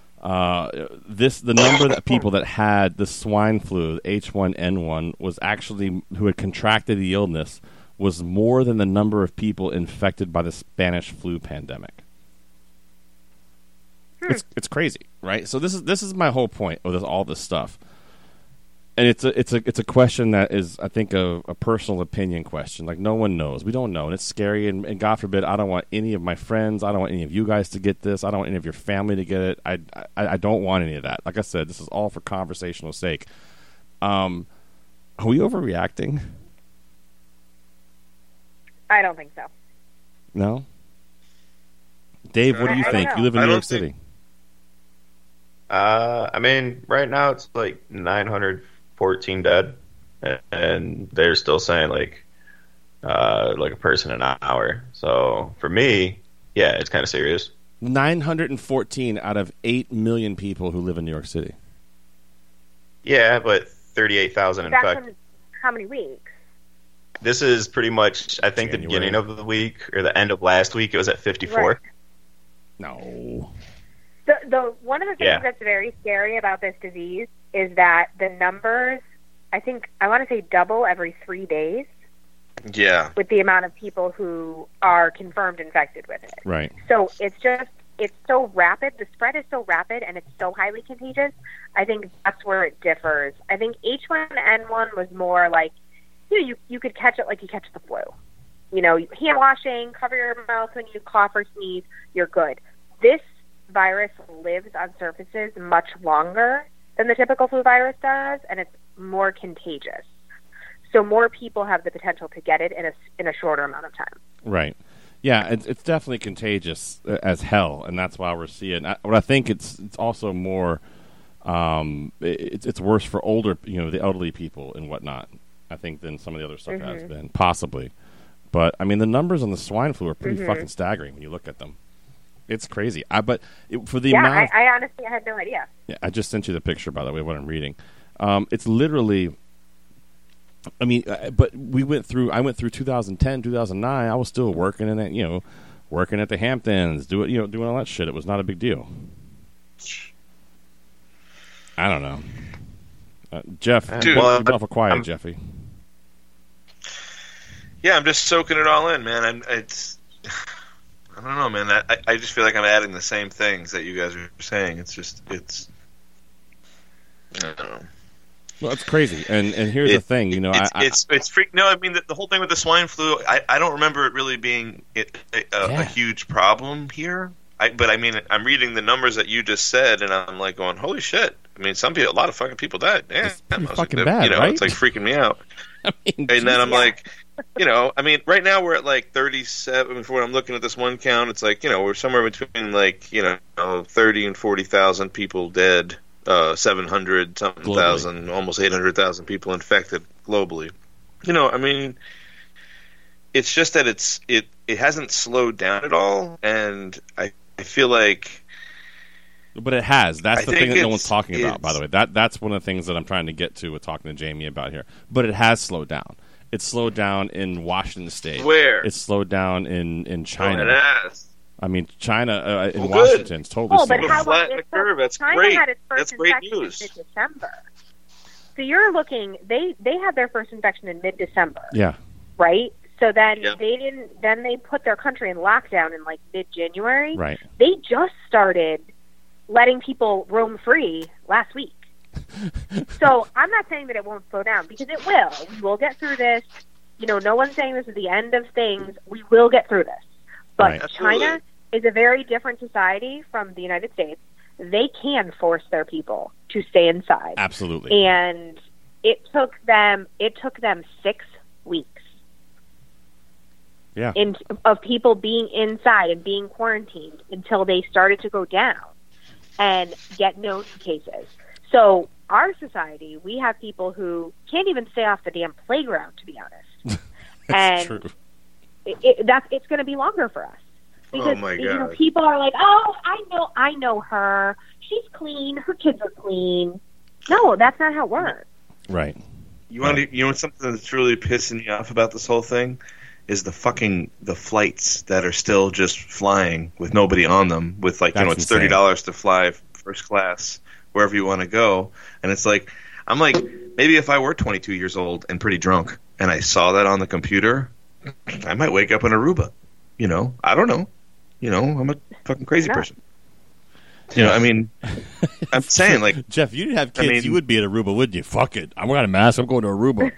number of people that had the swine flu, H1N1, was actually who had contracted the illness was more than the number of people infected by the Spanish flu pandemic. It's crazy, right? So this is my whole point with all this stuff, and it's a question that is, I think, a personal opinion question. Like, no one knows, we don't know, and it's scary. And God forbid, I don't want any of my friends, I don't want any of you guys to get this, I don't want any of your family to get it. I don't want any of that. Like I said, this is all for conversational sake. Are we overreacting? I don't think so. No? Dave, what do you think? You live in New York City. I mean, right now it's like 914 dead, and they're still saying like a person an hour. So for me, yeah, it's kind of serious. 914 out of 8 million people who live in New York City. Yeah, but 38,000 infected. How many weeks? This is pretty much, I think, January. The beginning of the week or the end of last week. It was at 54. Right. No. The one of the things that's very scary about this disease is that the numbers, I want to say double every 3 days. Yeah. With the amount of people who are confirmed infected with it. Right. So it's so rapid. The spread is so rapid, and it's so highly contagious. I think that's where it differs. I think H1N1 was more like, you could catch it like you catch the flu. Hand washing, cover your mouth when you cough or sneeze, you're good. This virus lives on surfaces much longer than the typical flu virus does, and it's more contagious. So more people have the potential to get it in a shorter amount of time. Right. Yeah, it's definitely contagious as hell, and that's why we're seeing. What I think it's also more, it's worse for older, the elderly people and whatnot, I think, than some of the other stuff has been, possibly. But I mean, the numbers on the swine flu are pretty fucking staggering when you look at them. It's crazy. For the amount. I honestly had no idea. Yeah, I just sent you the picture, by the way, what I'm reading. It's literally. I mean, but I went through 2010, 2009. I was still working in it, working at the Hamptons, doing all that shit. It was not a big deal. I don't know. Jeff, you've been awful quiet, Jeffy. Yeah, I'm just soaking it all in, man. I don't know, man. I just feel like I'm adding the same things that you guys are saying. I don't know. Well, it's crazy, and here's the thing, it's freak. No, I mean the whole thing with the swine flu. I don't remember it really being a huge problem here. But I mean, I'm reading the numbers that you just said, and I'm like going, holy shit. I mean, a lot of fucking people died. Yeah, it's fucking bad, you know, right? It's like freaking me out. I mean, and then I'm like, you know, I mean, right now we're at like 37. Before I'm looking at this one count, it's like, you know, we're somewhere between like, you know, 30 and 40,000 people dead, 700 something thousand, almost 800,000 people infected globally. You know, I mean, it's just that it hasn't slowed down at all, and I feel like. But it has. That's the thing that no one's talking about, by the way. That's one of the things that I'm trying to get to with talking to Jamie about here. But it has slowed down. It's slowed down in Washington State. Where? It's slowed down in China. Oh, it has. I mean, China in Washington's totally slowed down. How flatten the curve. That's China great. had its first That's great infection news. in mid-December. So you're looking. They had their first infection in mid-December. Yeah. Right. So then they didn't. Then they put their country in lockdown in like mid-January. Right. They just started letting people roam free last week. So I'm not saying that it won't slow down, because it will. We will get through this. You know, no one's saying this is the end of things. We will get through this. But China is a very different society from the United States. They can force their people to stay inside. Absolutely. And it took them 6 weeks. Yeah. Of people being inside and being quarantined until they started to go down and get no cases. So our society, we have people who can't even stay off the damn playground, to be honest. That's and true. It's going to be longer for us. Because, oh my God. You know, people are like, oh, I know her. She's clean. Her kids are clean. No, that's not how it works. Right. You want something that's really pissing me off about this whole thing? Is the flights that are still just flying with nobody on them, with like, you know, it's $30 to fly first class wherever you want to go, and it's like, I'm like, maybe if I were 22 years old and pretty drunk and I saw that on the computer, I might wake up in Aruba. You know, I don't know. You know, I'm a fucking crazy person. You know, I mean, I'm saying, like, Jeff, if you didn't have kids, you would be at Aruba, wouldn't you? Fuck it, I'm wearing a mask. I'm going to Aruba.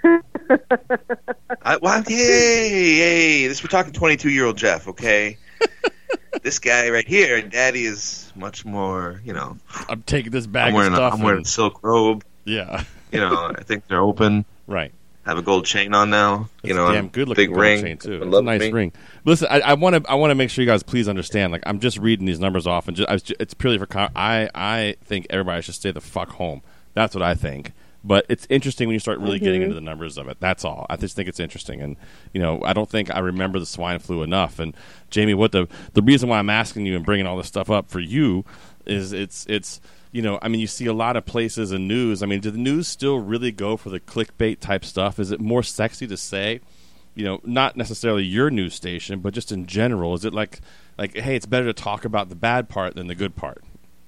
Hey, we're talking 22-year-old Jeff, okay? This guy right here, Daddy, is much more, you know. I'm taking this bag of stuff. I'm wearing a silk robe. Yeah. You know, I think they're open. Right. Have a gold chain on now. That's you know, damn good looking big gold ring chain too. It's a nice ring. Listen, I want to make sure you guys please understand. Like, I'm just reading these numbers off, and it's purely for. I think everybody should stay the fuck home. That's what I think. But it's interesting when you start really getting into the numbers of it. That's all. I just think it's interesting, and you know, I don't think I remember the swine flu enough. And Jamie, what the reason why I'm asking you and bringing all this stuff up for you is it's. You know, I mean, you see a lot of places in news. I mean, do the news still really go for the clickbait type stuff? Is it more sexy to say, you know, not necessarily your news station, but just in general? Is it like, hey, it's better to talk about the bad part than the good part?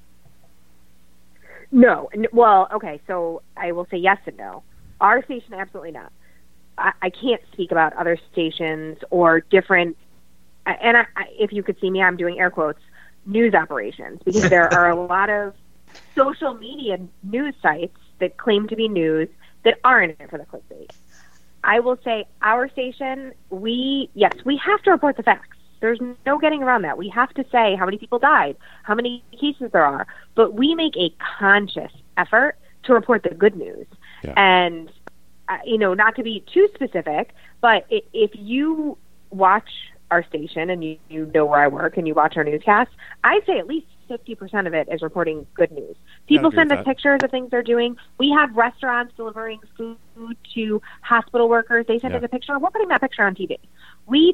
No. Well, okay, so I will say yes and no. Our station, absolutely not. I can't speak about other stations or different, and if you could see me, I'm doing air quotes, news operations, because there are a lot of social media news sites that claim to be news that aren't in it for the clickbait. I will say our station, we have to report the facts. There's no getting around that. We have to say how many people died, how many cases there are, but we make a conscious effort to report the good news. Yeah. And, you know, not to be too specific, but if you watch our station and you know where I work and you watch our newscasts, I'd say at least 50% of it is reporting good news. People send us pictures of things they're doing. We have restaurants delivering food to hospital workers. They send us a picture. We're putting that picture on TV. We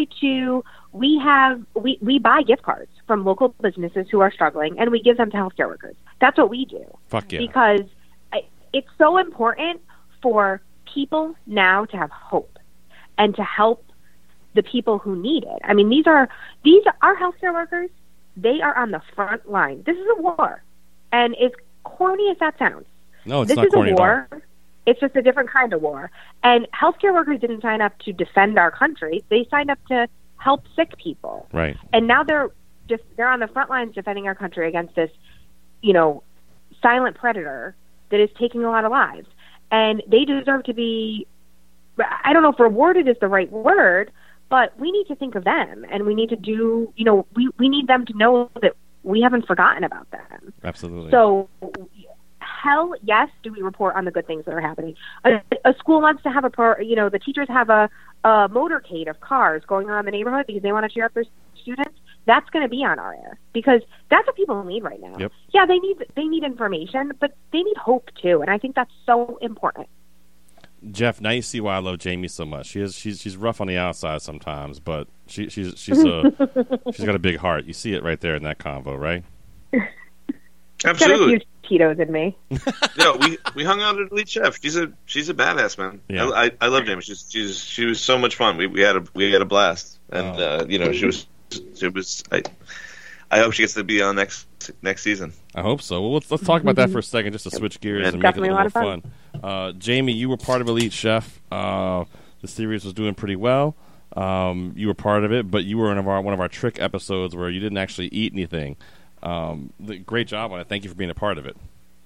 buy gift cards from local businesses who are struggling, and we give them to healthcare workers. That's what we do. Fuck yeah. Because it's so important for people now to have hope and to help the people who need it. I mean, these are our healthcare workers. They are on the front line. This is a war. And as corny as that sounds, no, it's not corny at all. This is a war. At all. It's just a different kind of war. And healthcare workers didn't sign up to defend our country. They signed up to help sick people. Right. And now they're on the front lines defending our country against this, you know, silent predator that is taking a lot of lives. And they deserve to be, I don't know if rewarded is the right word, but we need to think of them, and we need to do, you know, we need them to know that we haven't forgotten about them. Absolutely. So hell yes do we report on the good things that are happening. A school wants to have the teachers have a motorcade of cars going around the neighborhood because they want to cheer up their students. That's going to be on our air because that's what people need right now. Yep. Yeah, they need information, but they need hope too, and I think that's so important. Jeff, now you see why I love Jamie so much. She's rough on the outside sometimes, but she's got a big heart. You see it right there in that convo, right? Absolutely. Got a few Tito's in me. We hung out at Elite Chef. She's a badass, man. Yeah. I love Jamie. She was so much fun. We had a blast, and she was. I hope she gets to be on next season. I hope so. Well, let's talk about that for a second, just to switch gears and make it a little more fun. Jamie, you were part of Elite Chef. The series was doing pretty well. You were part of it, but you were in one of our trick episodes where you didn't actually eat anything. Great job on it. Thank you for being a part of it.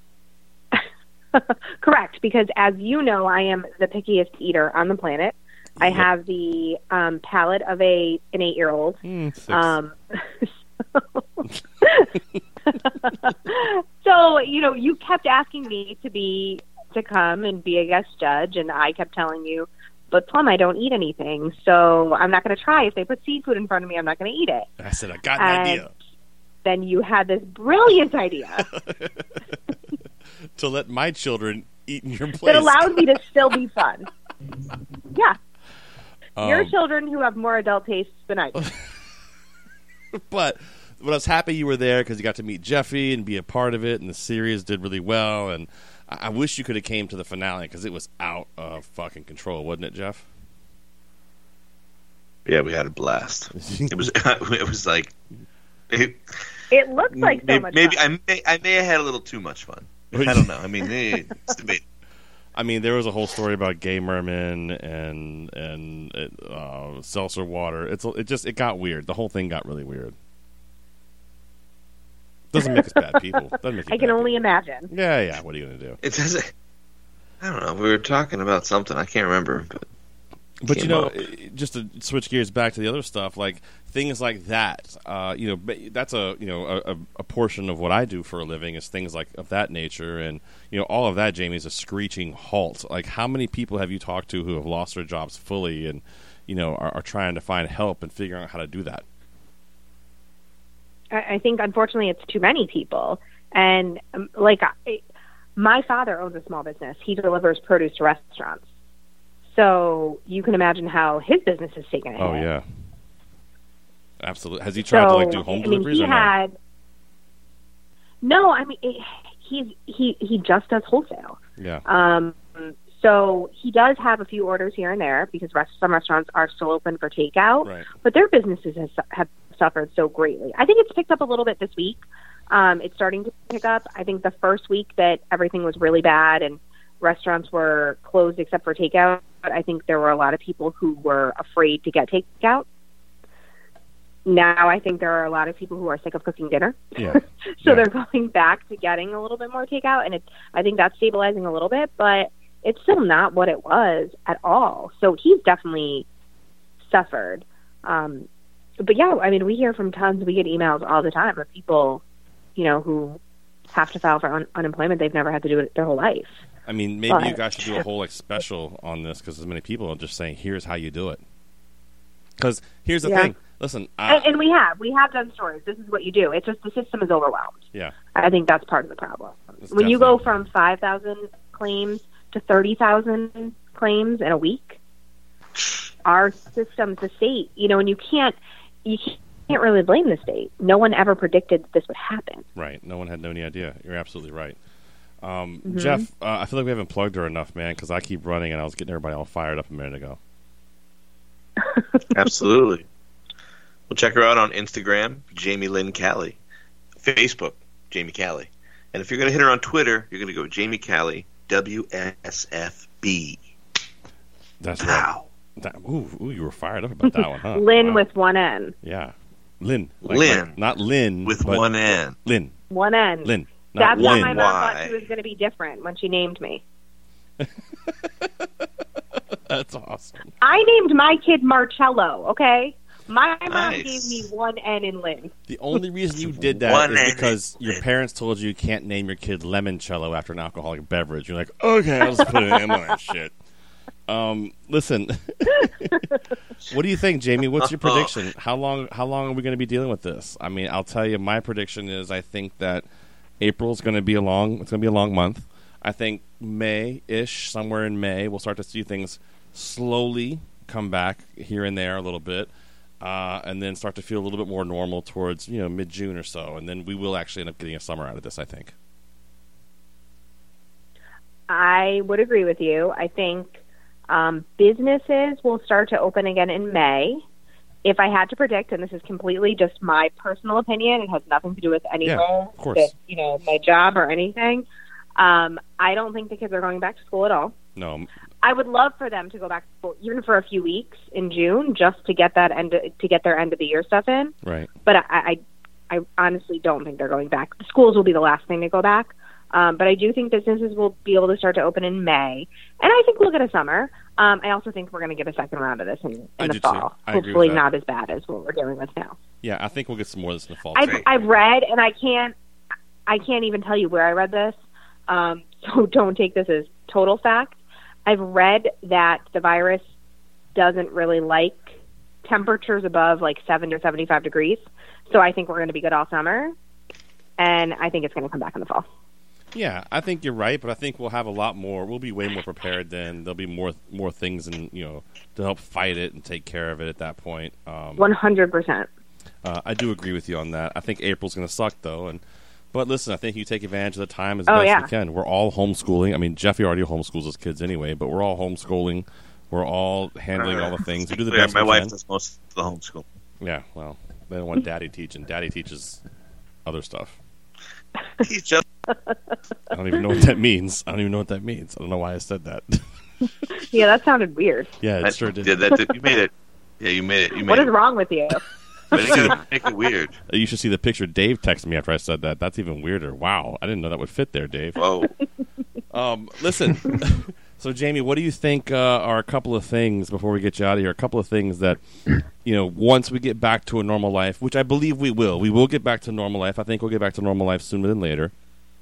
Correct, because as you know, I am the pickiest eater on the planet. Yep. I have the palate of an 8-year-old. So, you kept asking me to come and be a guest judge, and I kept telling you, but Plum, I don't eat anything, so I'm not going to try. If they put seafood in front of me, I'm not going to eat it. I said, I got an idea. Then you had this brilliant idea. To let my children eat in your place. That allowed me to still be fun. Yeah. Your children who have more adult tastes than I do. But I was happy you were there because you got to meet Jeffy and be a part of it, and the series did really well. And I wish you could have came to the finale because it was out of fucking control, wasn't it, Jeff? Yeah, we had a blast. It was like it looked like so much fun. I may have had a little too much fun. I don't know. I mean, it's debatable. I mean, there was a whole story about gay mermen and seltzer water. It got weird. The whole thing got really weird. Doesn't make us bad people. I can only imagine. Yeah. What are you gonna do? It doesn't. I don't know. We were talking about something. I can't remember, but just to switch gears back to the other stuff, like things like that. That's a portion of what I do for a living is things like of that nature, and all of that, Jamie, is a screeching halt. Like, how many people have you talked to who have lost their jobs fully and are trying to find help and figuring out how to do that? I think, unfortunately, it's too many people. And my father owns a small business. He delivers produce to restaurants. So you can imagine how his business has taken a hit. Oh, yeah. Absolutely. Has he tried to do home deliveries or not? No, I mean, he just does wholesale. Yeah. So he does have a few orders here and there because some restaurants are still open for takeout. Right. But their businesses have suffered so greatly. I think it's picked up a little bit this week. It's starting to pick up. I think the first week that everything was really bad and restaurants were closed except for takeout, I think there were a lot of people who were afraid to get takeout. Now I think there are a lot of people who are sick of cooking dinner. Yeah. They're going back to getting a little bit more takeout, and I think that's stabilizing a little bit, but it's still not what it was at all. So he's definitely suffered. But yeah, I mean, we hear from tons. We get emails all the time of people, who have to file for unemployment. They've never had to do it their whole life. I mean, maybe you guys should do a whole special on this because as many people are just saying, "Here's how you do it." Because here's the thing. Listen, and we have done stories. This is what you do. It's just the system is overwhelmed. Yeah, I think that's part of the problem. When you go from 5,000 claims to 30,000 claims in a week, our system's the state. And you can't really blame the state. No one ever predicted that this would happen. Right. No one had any idea. You're absolutely right. Jeff, I feel like we haven't plugged her enough, man, because I keep running and I was getting everybody all fired up a minute ago. Absolutely. Well, check her out on Instagram, Jamie Lynn Callie. Facebook, Jamie Callie. And if you're going to hit her on Twitter, you're going to go Jamie Callie, WSFB. That's right. Ooh, you were fired up about that one, huh? Lynn with one N. Yeah. Lynn. Lynn. Not Lynn. With one N. Lynn. One N. Lynn. That's why my mom thought she was going to be different when she named me. That's awesome. I named my kid Marcello, okay? My mom gave me one N in Lynn. The only reason you did that is because your parents told you can't name your kid Lemoncello after an alcoholic beverage. You're like, okay, I'll just put an M on that shit. Listen, what do you think, Jamie? What's your prediction? How long are we going to be dealing with this? I mean, I'll tell you, my prediction is I think that April's going to be a long month. I think May-ish, somewhere in May, we'll start to see things slowly come back here and there a little bit. And then start to feel a little bit more normal towards, mid-June or so. And then we will actually end up getting a summer out of this, I think. I would agree with you. I think businesses will start to open again in May. If I had to predict, and this is completely just my personal opinion, it has nothing to do with anyone, my job or anything. I don't think the kids are going back to school at all. No. I would love for them to go back to school, even for a few weeks in June, just to get their end of the year stuff in. Right. But I honestly don't think they're going back. The schools will be the last thing to go back. But I do think businesses will be able to start to open in May, and I think we'll get a summer. I also think we're going to get a second round of this in the fall. Hopefully, not as bad as what we're dealing with now. Yeah, I think we'll get some more of this in the fall. I've read, and I can't even tell you where I read this, so don't take this as total fact. I've read that the virus doesn't really like temperatures above 7 to 75 degrees, so I think we're going to be good all summer, and I think it's going to come back in the fall. Yeah, I think you're right, but I think we'll have a lot more. We'll be way more prepared then. There'll be more things to help fight it and take care of it at that point. 100%. I do agree with you on that. I think April's going to suck though, but listen, I think you take advantage of the time as best you can. We're all homeschooling. I mean, Jeffy already homeschools his kids anyway, but we're all homeschooling. We're all handling all the things. We do the best my we wife can. does most of the homeschool. Yeah, well, they don't want Daddy teaching. Daddy teaches other stuff. He's just... I don't even know what that means. I don't know why I said that. Yeah, that sounded weird. Yeah, it sure did. You made it. Yeah, you made it. What is wrong with you? But you gotta make it weird. You should see the picture Dave texted me after I said that. That's even weirder. Wow, I didn't know that would fit there, Dave. Whoa. Listen, so Jamie, what do you think are a couple of things before we get you out of here? A couple of things that, once we get back to a normal life, which I believe we will get back to normal life. I think we'll get back to normal life sooner than later.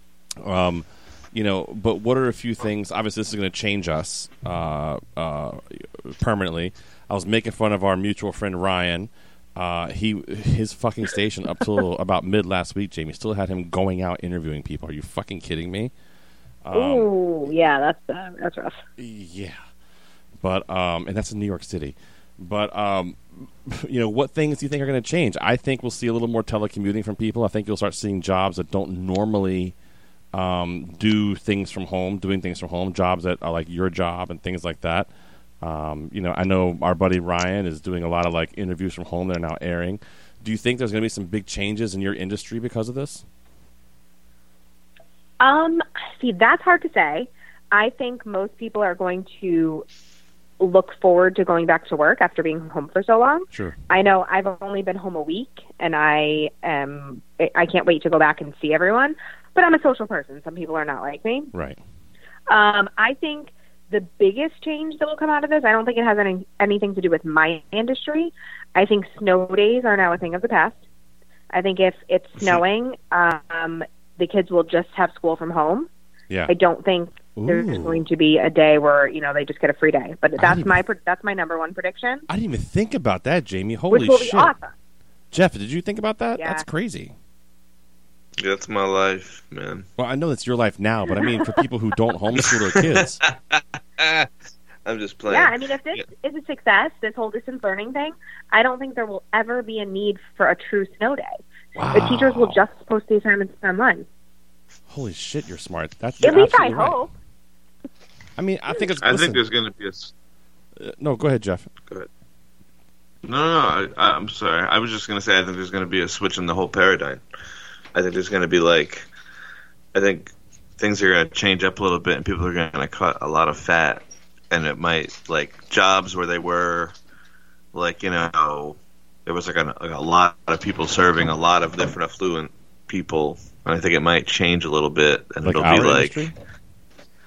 But what are a few things? Obviously, this is going to change us permanently. I was making fun of our mutual friend Ryan. His fucking station up till about mid last week, Jamie, still had him going out interviewing people. Are you fucking kidding me? Ooh, yeah, that's rough. Yeah, but and that's in New York City. But what things do you think are going to change? I think we'll see a little more telecommuting from people. I think you'll start seeing jobs that don't normally doing things from home, jobs that are like your job and things like that. I know our buddy Ryan is doing a lot of interviews from home that are now airing. Do you think there's going to be some big changes in your industry because of this? See, that's hard to say. I think most people are going to look forward to going back to work after being home for so long. Sure. I know I've only been home a week, and I can't wait to go back and see everyone. But I'm a social person. Some people are not like me. Right. I think the biggest change that will come out of this, I don't think it has anything to do with my industry. I think snow days are now a thing of the past. I think if it's snowing, the kids will just have school from home. Yeah. I don't think there's going to be a day where they just get a free day. But that's my number one prediction. I didn't even think about that, Jamie. Holy shit! Which will be awesome. Jeff, did you think about that? Yeah. That's crazy. That's my life, man. Well, I know that's your life now, but I mean for people who don't homeschool their kids. I'm just playing. Yeah, I mean, if this is a success, this whole distance learning thing, I don't think there will ever be a need for a true snow day. Wow. The teachers will just post the assignments online. Holy shit, you're smart. At least I hope. I mean, I think it's. I think there's going to be a. No, go ahead, Jeff. Go ahead. No, I'm sorry. I was just going to say I think there's going to be a switch in the whole paradigm. I think there's going to be I think things are going to change up a little bit, and people are going to cut a lot of fat, and it might jobs where they were there was a lot of people serving a lot of different affluent people, and I think it might change a little bit, and it'll be industry?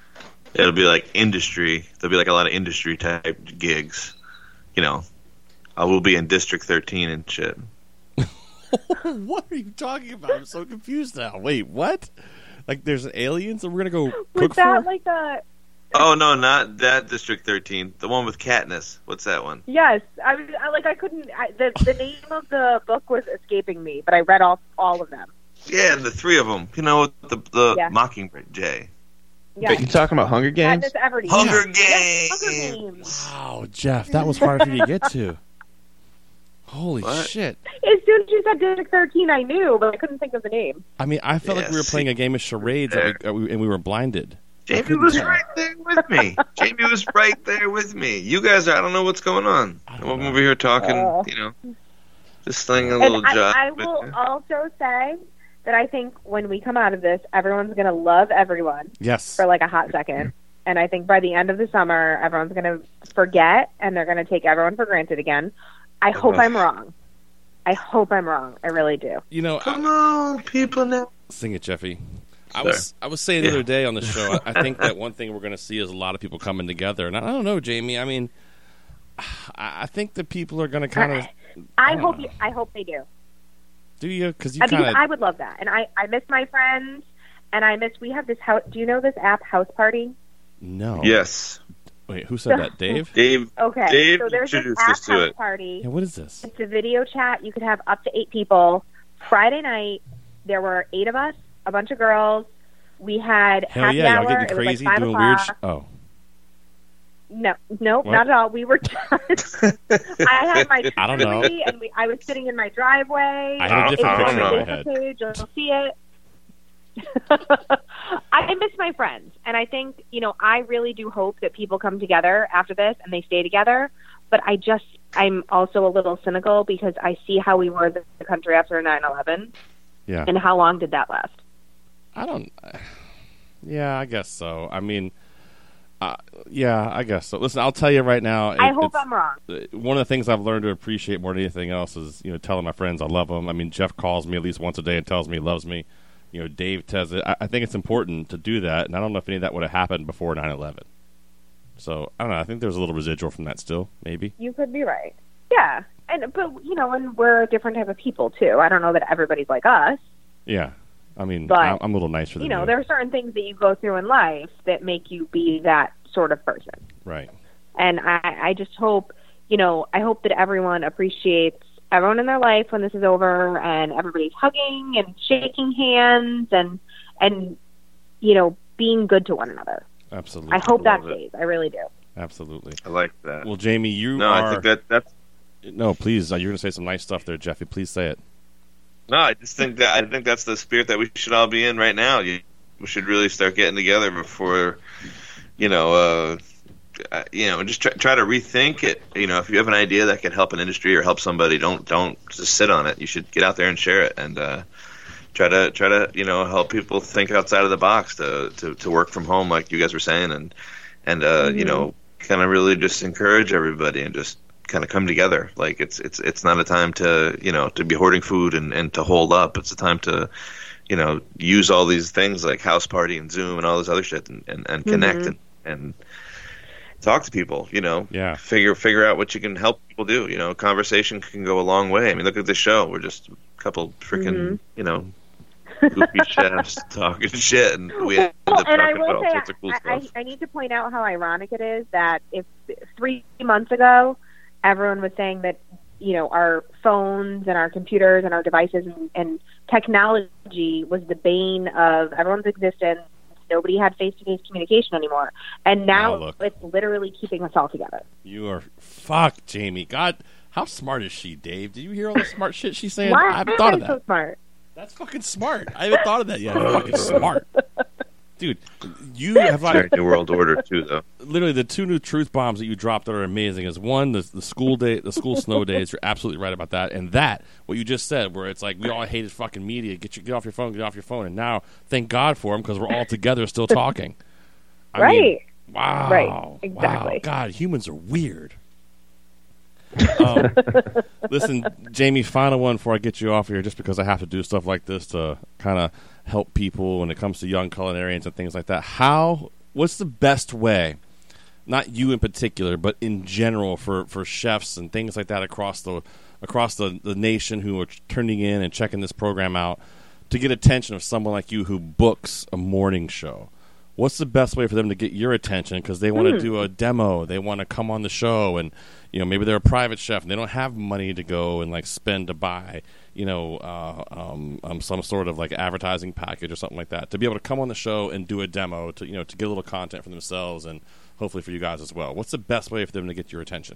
It'll be industry. There'll be a lot of industry type gigs, I will be in District 13 and shit. What are you talking about? I'm so confused now. Wait, what? Like, there's aliens and we're gonna go Was cook that for? like a? Oh no, not that District 13. The one with Katniss. What's that one? Yes, I couldn't. The name of the book was escaping me, but I read all of them. Yeah, the three of them. You know, the Mockingbird Jay. Yeah. You talking about Hunger Games? Hunger Games. Yes, Hunger Games. Wow, Jeff, that was hard for you to get to. Holy shit! As soon as you said District 13, I knew, but I couldn't think of the name. I mean, I felt like we were playing a game of charades and we were blinded. Jamie was right there with me. Jamie was right there with me. You guys, I don't know what's going on. I'm over here talking, just slinging a little job. I will also say that I think when we come out of this, everyone's going to love everyone. Yes. For like a hot second. And I think by the end of the summer, everyone's going to forget and they're going to take everyone for granted again. I hope I'm wrong. I hope I'm wrong. I really do. You know, come on, people now. Sing it, Jeffy. I was saying the other day on the show, I think that one thing we're going to see is a lot of people coming together. And I don't know, Jamie. I mean, I think that people are going to kind of. I hope they do. Do you? Because I would love that, and I miss my friends, and we have this house. Do you know this app, House Party? No. Yes. Wait, who said that? Dave? Dave. Okay. Dave so there's this app, House Party. Yeah, what is this? It's a video chat. You could have up to 8 people. Friday night, there were 8 of us, a bunch of girls. We had happy hour. Y'all getting crazy, doing weird. No, not at all. We were just. I had my tree, and I was sitting in my driveway. I had a different picture in my head. Page, you'll see it. I miss my friends, and I think I really do hope that people come together after this and they stay together. But I'm also a little cynical because I see how we were the country after 9/11. Yeah. And how long did that last? Yeah, I guess so. I mean, yeah, I guess so. Listen, I'll tell you right now. I hope I'm wrong. One of the things I've learned to appreciate more than anything else is, telling my friends I love them. I mean, Jeff calls me at least once a day and tells me he loves me. Dave says it. I think it's important to do that, and I don't know if any of that would have happened before 9/11. So, I don't know. I think there's a little residual from that still, maybe. You could be right. Yeah. And we're a different type of people, too. I don't know that everybody's like us. Yeah. I mean, but, I'm a little nicer than you. There are certain things that you go through in life that make you be that sort of person. Right. And I just hope, I hope that everyone appreciates everyone in their life when this is over and everybody's hugging and shaking hands and being good to one another. Absolutely. I hope that stays. I really do. Absolutely. I like that. Well, Jamie, you are... I think that's... No, please. You're going to say some nice stuff there, Jeffy. Please say it. No, I think that's the spirit that we should all be in right now. We should really start getting together before, just try to rethink it. If you have an idea that can help an industry or help somebody, don't just sit on it. You should get out there and share it and try to help people think outside of the box to work from home, like you guys were saying, and kind of really just encourage everybody and just kind of come together. Like it's not a time to to be hoarding food and to hold up. It's a time to use all these things like House Party and Zoom and all this other shit and connect and talk to people. Yeah. Figure out what you can help people do. Conversation can go a long way. I mean, look at this show. We're just a couple freaking goofy chefs talking shit, and we end up talking about all sorts of cool stuff. I need to point out how ironic it is that if 3 months ago everyone was saying that our phones and our computers and our devices and technology was the bane of everyone's existence, nobody had face-to-face communication anymore, and now it's literally keeping us all together. You are fucked, Jamie. God, how smart is she, Dave? Did you hear all the smart shit she's saying? Why I haven't thought of that. So smart? That's fucking smart. I haven't thought of that yet. You're fucking smart. Dude, you have like New World Order too, though. Literally, the 2 new truth bombs that you dropped that are amazing is one, the school snow days. You're absolutely right about that, and that what you just said, where it's like we all hated fucking media. Get off your phone, and now thank God for them because we're all together still talking. I mean, wow. Right. Exactly. Wow. God, humans are weird. Listen, Jamie, final one before I get you off here, just because I have to do stuff like this to kind of help people when it comes to young culinarians and things like that. What's the best way not you in particular, but in general for chefs and things like that across the nation who are turning in and checking this program out to get attention of someone like you who books a morning show? What's the best way for them to get your attention? Because they want to do a demo, they want to come on the show, and maybe they're a private chef and they don't have money to go and like spend to buy some sort of like advertising package or something like that, to be able to come on the show and do a demo to to get a little content for themselves and hopefully for you guys as well. What's the best way for them to get your attention?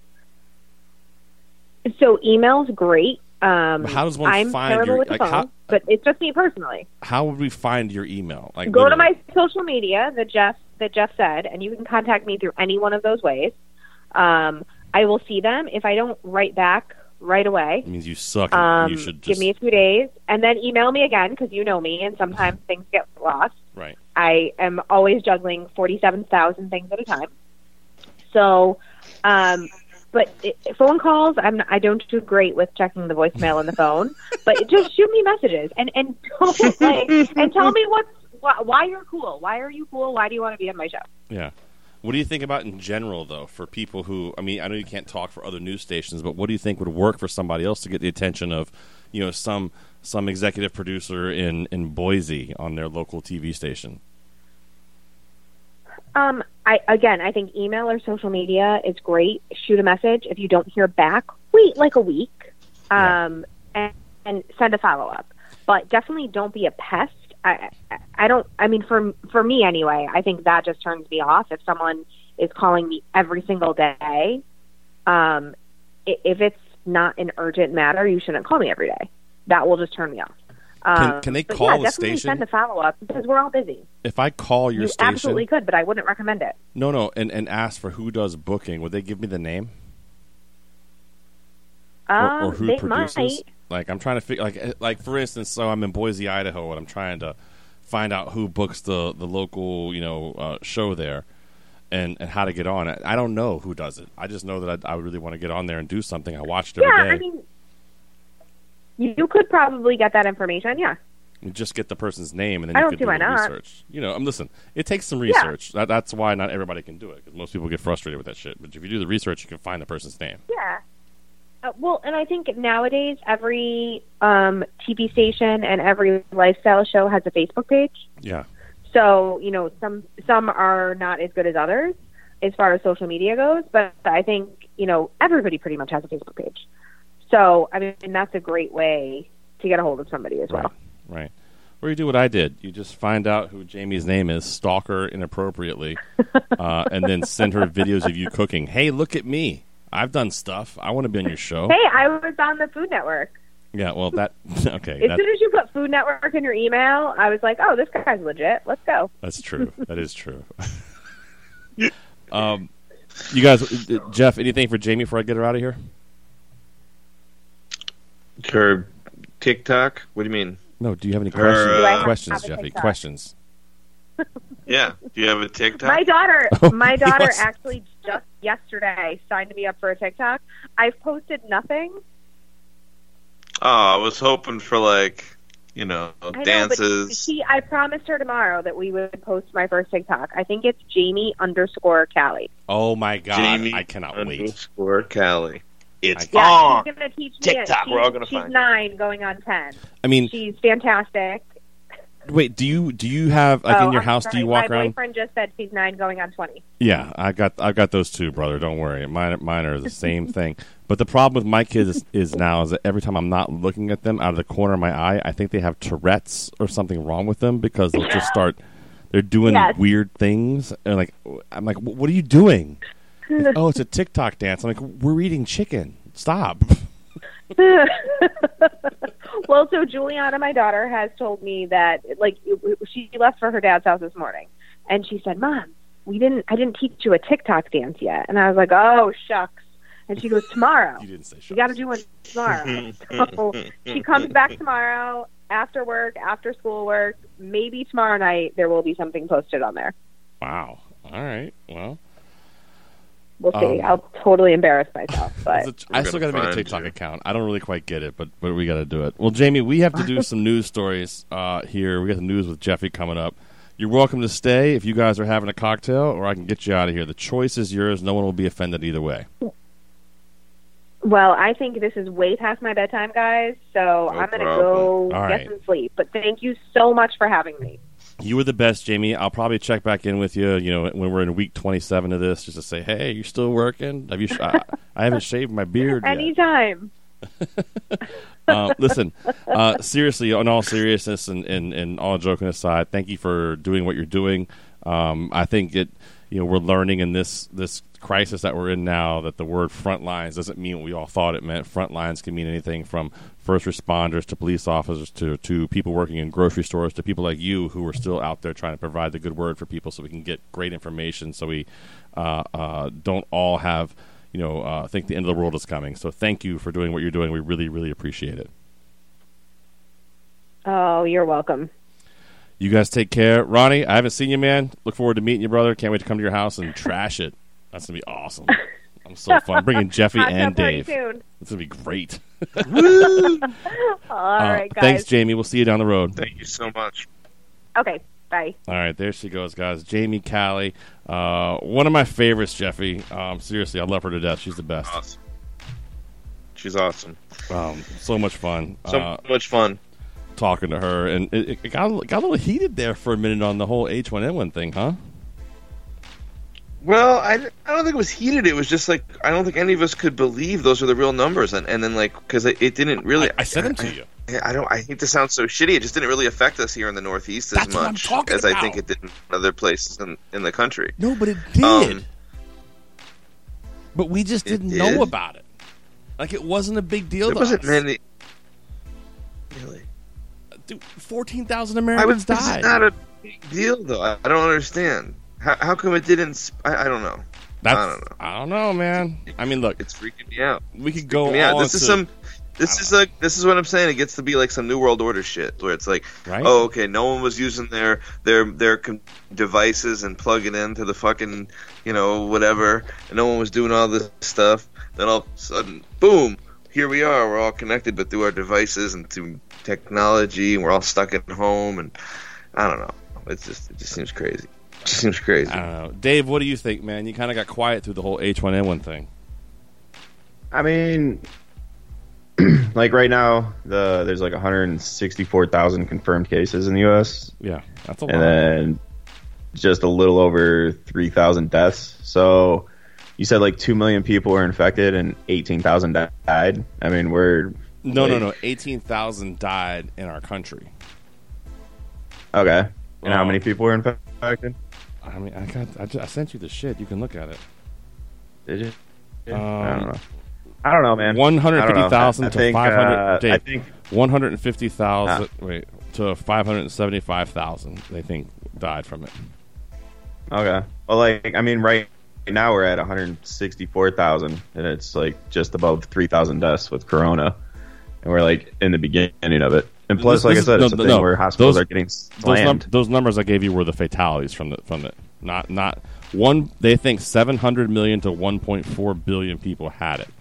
So email's great. How does one I'm find terrible your with the phone, but it's just me personally. How would we find your email? Like, go to my social media that Jeff said, and you can contact me through any one of those ways. I will see them. If I don't write back right away, it means you suck. And you should just give me a few days, and then email me again, because you know me, and sometimes things get lost. Right. I am always juggling 47,000 things at a time. So, but phone calls, I don't do great with checking the voicemail on the phone. But just shoot me messages and don't and tell me why you're cool. Why are you cool? Why do you want to be on my show? Yeah. What do you think about in general, though, for people who, I mean, I know you can't talk for other news stations, but what do you think would work for somebody else to get the attention of, some executive producer in Boise on their local TV station? I think email or social media is great. Shoot a message. If you don't hear back, wait like a week, and send a follow-up. But definitely don't be a pest. For me anyway, I think that just turns me off. If someone is calling me every single day, if it's not an urgent matter, you shouldn't call me every day. That will just turn me off. Can they call the station? Send a follow-up, because we're all busy. If I call your station... You absolutely could, but I wouldn't recommend it. No, and ask for who does booking. Would they give me the name? Or who they produces? Might. Like, I'm trying to figure... Like, for instance, so I'm in Boise, Idaho, and I'm trying to find out who books the local, show there and how to get on it. I don't know who does it. I just know that I really want to get on there and do something. I watch it every day. I mean... You could probably get that information, yeah. You just get the person's name, and then you can do the research. Listen, it takes some research. Yeah. That's why not everybody can do it, because most people get frustrated with that shit. But if you do the research, you can find the person's name. Yeah. And I think nowadays every TV station and every lifestyle show has a Facebook page. Yeah. So, some are not as good as others as far as social media goes, but I think, everybody pretty much has a Facebook page. So, I mean, that's a great way to get a hold of somebody as well. Right. Or you do what I did. You just find out who Jamie's name is, stalk her inappropriately, and then send her videos of you cooking. Hey, look at me. I've done stuff. I want to be on your show. Hey, I was on the Food Network. Yeah, well, okay. As soon as you put Food Network in your email, I was like, oh, this guy's legit. Let's go. That's true. That is true. You guys, Jeff, anything for Jamie before I get her out of here? Her TikTok? What do you mean? No, do you have any questions, Jeffy? Questions. Yeah. Do you have a TikTok? My daughter actually just yesterday signed me up for a TikTok. I've posted nothing. Oh, I was hoping for dances. I promised her tomorrow that we would post my first TikTok. I think it's Jamie_Callie. Oh my God! I cannot wait. _Callie. It's she's going to teach me TikTok. We're all going to find. She's 9, going on 10. I mean, she's fantastic. Wait, do you have in your house? Do you walk around? My boyfriend just said she's 9, going on 20. Yeah, I got those too, brother. Don't worry, mine are the same thing. But the problem with my kids is that every time I'm not looking at them out of the corner of my eye, I think they have Tourette's or something wrong with them, because they'll just start. They're doing weird things, and I'm like, what are you doing? Oh, it's a TikTok dance. I'm like, we're eating chicken. Stop. Well, so Juliana, my daughter, has told me that she left for her dad's house this morning, and she said, "Mom, I didn't teach you a TikTok dance yet." And I was like, "Oh, shucks." And she goes, "Tomorrow. You didn't say shucks. You got to do one tomorrow." So she comes back tomorrow after work, after school work. Maybe tomorrow night there will be something posted on there. Wow. All right. Well. We'll see. I'll totally embarrass myself. But I still got to make a TikTok account. I don't really quite get it, but we got to do it. Well, Jamie, we have to do some news stories here. We got the news with Jeffy coming up. You're welcome to stay if you guys are having a cocktail, or I can get you out of here. The choice is yours. No one will be offended either way. Well, I think this is way past my bedtime, guys, so I'm going to go get some sleep. But thank you so much for having me. You were the best, Jamie. I'll probably check back in with you, when we're in week 27 of this, just to say, hey, you still working? Have you? I haven't shaved my beard yet. Anytime. Listen, seriously, in all seriousness and all joking aside, thank you for doing what you're doing. I think we're learning in this crisis that we're in now that the word front lines doesn't mean what we all thought it meant. Front lines can mean anything from first responders to police officers to people working in grocery stores to people like you who are still out there trying to provide the good word for people so we can get great information so we don't all have think the end of the world is coming. So thank you for doing what you're doing. We really, really appreciate it. Oh, you're welcome. You guys take care. Ronnie, I haven't seen you, man. Look forward to meeting you, brother. Can't wait to come to your house and trash it. That's going to be awesome. I'm so fun. I'm bringing Jeffy and Dave. It's going to be great. All right, guys. Thanks, Jamie. We'll see you down the road. Thank you so much. Okay. Bye. All right, there she goes, guys. Jamie Callie. One of my favorites, Jeffy. Seriously, I love her to death. She's the best. Awesome. She's awesome. So much fun. So much fun. Talking to her. And it got a little heated there for a minute on the whole H1N1 thing, huh? Well, I don't think it was heated. It was just like, I don't think any of us could believe those are the real numbers. And then, because it didn't really... I said them to you. I hate to sound so shitty. It just didn't really affect us here in the Northeast as much as I think it did in other places in the country. No, but it did. But we just didn't know about it. Like, it wasn't a big deal to us. There wasn't many... Really? Dude, 14,000 Americans died. This is not a big deal, though. I don't understand. How come it didn't... I don't know. I don't know. I don't know, man. I mean, look. It's freaking me out. We could go on This is what I'm saying. It gets to be like some New World Order shit, where it's like, right? Oh, okay, no one was using their devices and plugging into the fucking, whatever, and no one was doing all this stuff. Then all of a sudden, boom, here we are. We're all connected, but through our devices and through technology, and we're all stuck at home, and I don't know. It just seems crazy. It just seems crazy. I don't know. Dave, what do you think, man? You kind of got quiet through the whole H1N1 thing. I mean... like right now, there's like 164,000 confirmed cases in the U.S. Yeah, that's a lot. And then just a little over 3,000 deaths. So you said like 2 million people were infected and 18,000 died. I mean, No. 18,000 died in our country. Okay. And how many people were infected? I mean, I sent you the shit. You can look at it. Did you? I don't know, man. 150,000 to 500. Dave, I think 150,000. Wait, to 575,000. They think died from it. Okay. Well, right now we're at 164,000, and it's like just above 3,000 deaths with Corona, and we're like in the beginning of it. And plus, I said, it's a thing where hospitals are getting slammed. Those numbers I gave you were the fatalities from it. Not one. They think 700 million to 1.4 billion people had it.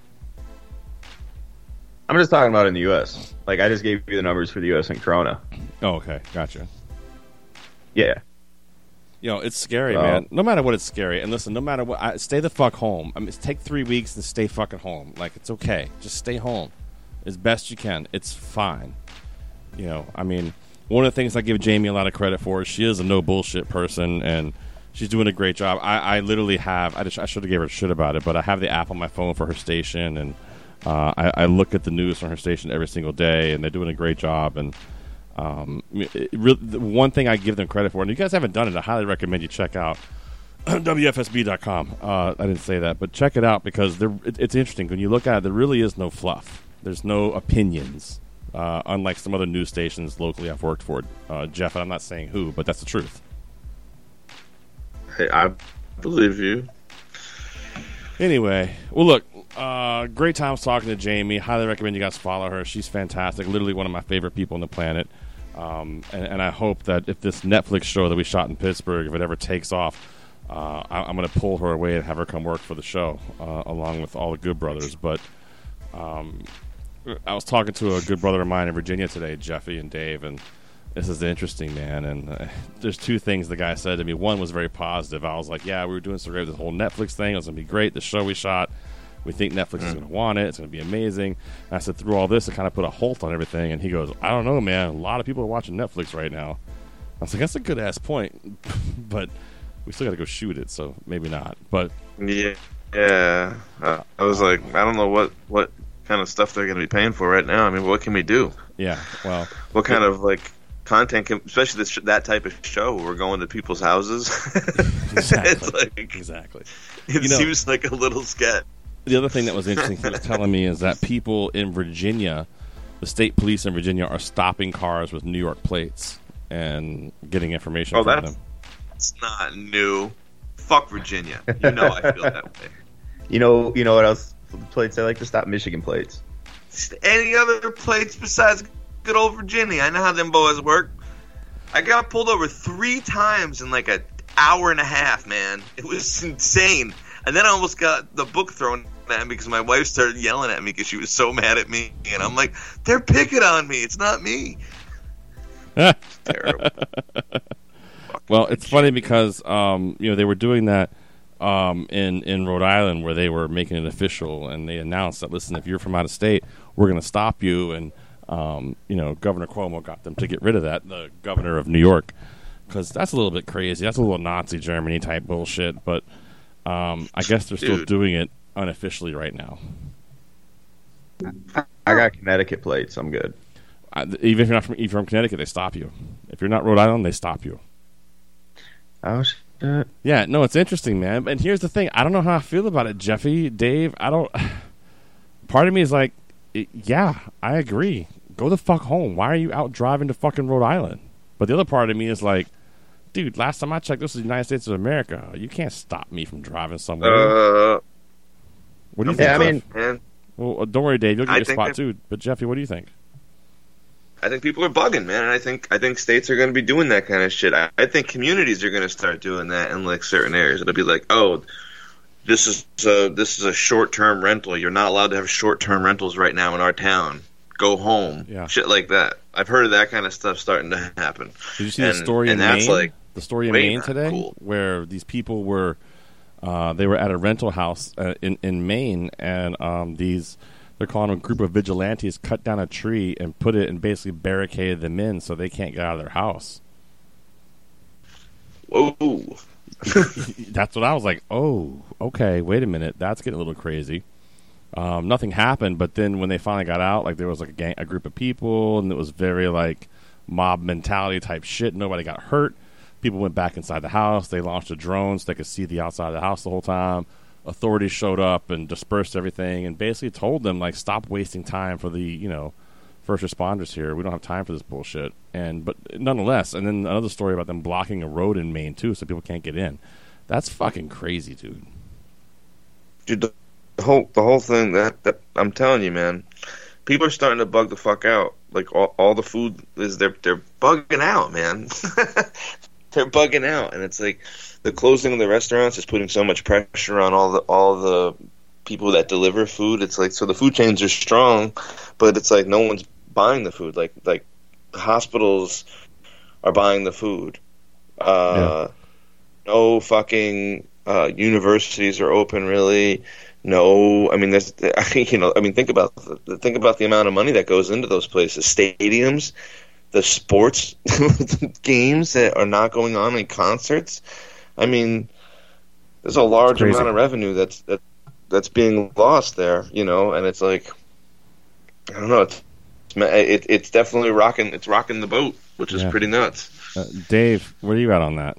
I'm just talking about in the U.S. Like, I just gave you the numbers for the U.S. and Corona. Oh, okay. Gotcha. Yeah. It's scary, man. No matter what, it's scary. And listen, no matter what, stay the fuck home. I mean, take 3 weeks and stay fucking home. Like, it's okay. Just stay home as best you can. It's fine. I mean, one of the things I give Jamie a lot of credit for is she is a no bullshit person, and she's doing a great job. I literally have, I should have gave her shit about it, but I have the app on my phone for her station, and I look at the news on her station every single day, and they're doing a great job. And the one thing I give them credit for, and you guys haven't done it, I highly recommend you check out WFSB.com. I didn't say that, but check it out because it's interesting. When you look at it, there really is no fluff. There's no opinions, unlike some other news stations locally I've worked for. Jeff, and I'm not saying who, but that's the truth. Hey, I believe you. Anyway, well, look, great times talking to Jamie. Highly recommend you guys follow her. She's fantastic. Literally one of my favorite people on the planet. And I hope that if this Netflix show that we shot in Pittsburgh, if it ever takes off, I'm going to pull her away and have her come work for the show, along with all the Good Brothers. But I was talking to a good brother of mine in Virginia today, Jeffy and Dave, and This is interesting, man. And there's two things the guy said to me. One was very positive. I was like, yeah, we were doing so great with this whole Netflix thing. It was going to be great. The show we shot, we think Netflix is going to want it. It's going to be amazing. And I said, through all this, it kind of put a halt on everything. And he goes, I don't know, man. A lot of people are watching Netflix right now. I was like, that's a good-ass point. But we still got to go shoot it, so maybe not. But yeah. I was like, I don't know what kind of stuff they're going to be paying for right now. I mean, what can we do? Yeah, well, what kind of content can, especially that type of show? We're going to people's houses. Exactly. Exactly. It seems like a little sketch. The other thing that was interesting he was telling me is that people in Virginia, the state police in Virginia, are stopping cars with New York plates and getting information from them. That's not new. Fuck Virginia. You know I feel that way. You know what else plates I like to stop? Michigan plates. Any other plates besides good old Virginia? I know how them boys work. I got pulled over 3 times in like an hour and a half, man. It was insane. And then I almost got the book thrown at me because my wife started yelling at me because she was so mad at me. And I'm like, they're picking on me. It's not me. It's terrible. Well, it's funny because they were doing that in Rhode Island where they were making it official, and they announced that, listen, if you're from out of state, we're going to stop you. And Governor Cuomo got them to get rid of that, the governor of New York, because that's a little bit crazy. That's a little Nazi Germany type bullshit. But I guess they're still doing it unofficially right now. I got Connecticut plates. I'm good. Even if you're from Connecticut, they stop you. If you're not Rhode Island, they stop you. Oh, shit. Yeah, no, it's interesting, man. And here's the thing. I don't know how I feel about it, Jeffy, Dave. Part of me is like, yeah, I agree. Go the fuck home. Why are you out driving to fucking Rhode Island? But the other part of me is like, dude, last time I checked, this is the United States of America. You can't stop me from driving somewhere. What do you think? Yeah, I mean, man. Well, don't worry, Dave. You'll get your spot too. But Jeffy, what do you think? I think people are bugging, man. And I think states are going to be doing that kind of shit. I think communities are going to start doing that in like certain areas. It'll be like, oh, this is a short-term rental. You're not allowed to have short-term rentals right now in our town. Go home. Yeah. Shit like that. I've heard of that kind of stuff starting to happen. Did you see the story in Maine? The story in Maine today, where these people were they were at a rental house in Maine, and they're calling a group of vigilantes cut down a tree and put it and basically barricaded them in so they can't get out of their house. Whoa. That's what I was like, oh, okay, wait a minute. That's getting a little crazy. Nothing happened, but then when they finally got out, like there was like a group of people, and it was very like mob mentality type shit. Nobody got hurt. People went back inside the house. They launched a drone so they could see the outside of the house the whole time. Authorities showed up and dispersed everything and basically told them, like, stop wasting time for the, first responders here. We don't have time for this bullshit. But nonetheless, and then another story about them blocking a road in Maine, too, so people can't get in. That's fucking crazy, dude. Dude, the whole thing, that I'm telling you, man, people are starting to bug the fuck out. Like, all the food is, they're bugging out, man. They're bugging out, and it's like the closing of the restaurants is putting so much pressure on all the people that deliver food. It's like, so the food chains are strong, but it's like no one's buying the food. Like hospitals are buying the food. No fucking universities are open, really. No, I mean, think about the amount of money that goes into those places. Stadiums, the sports games that are not going on in concerts. I mean, there's a large amount of revenue that's being lost there, and it's like, I don't know, it's definitely rocking the boat, which is pretty nuts. Dave, where are you at on that?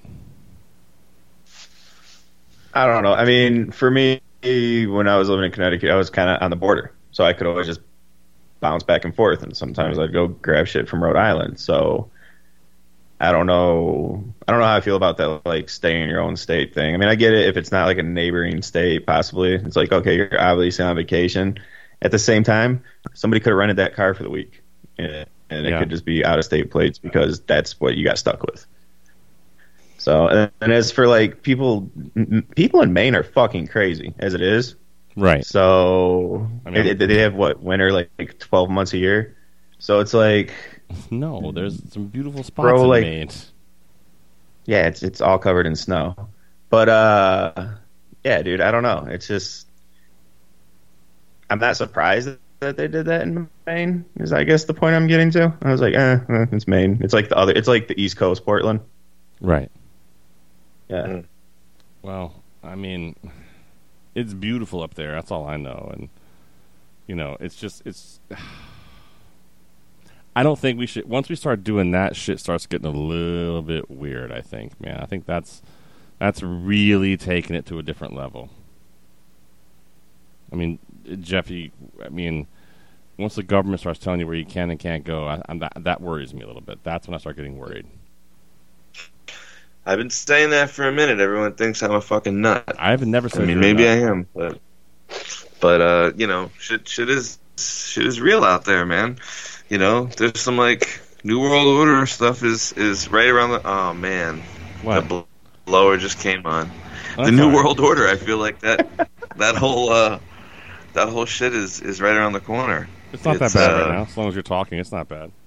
I don't know. I mean, for me, when I was living in Connecticut, I was kind of on the border, so I could always just bounce back and forth, and sometimes I'd go grab shit from Rhode Island. So I don't know how I feel about that, like, stay in your own state thing. I mean, I get it if it's not like a neighboring state, possibly. It's like, okay, you're obviously on vacation. At the same time, somebody could have rented that car for the week, and it could just be out-of-state plates because that's what you got stuck with. So, and as for, like, people in Maine are fucking crazy, as it is. Right. So, I mean, they have, winter, like 12 months a year? So it's like, No, there's some beautiful spots Bro, in like, Maine. Yeah, it's all covered in snow. But yeah, dude, I don't know. It's just I'm not surprised that they did that in Maine. Is I guess the point I'm getting to. I was like, it's Maine. It's like the East Coast, Portland. Right. Yeah. Well, I mean, it's beautiful up there. That's all I know, and it's. I don't think we should. Once we start doing that, shit starts getting a little bit weird. I think, man. I think that's really taking it to a different level. I mean, Jeffy. I mean, once the government starts telling you where you can and can't go, that worries me a little bit. That's when I start getting worried. I've been saying that for a minute. Everyone thinks I'm a fucking nut. I've never said. I mean, maybe I am, but shit is real out there, man. There's some like New World Order stuff is right around the. Oh man, what? The blower just came on. The New World Order. I feel like that whole shit is right around the corner. It's not that bad right now. As long as you're talking, it's not bad.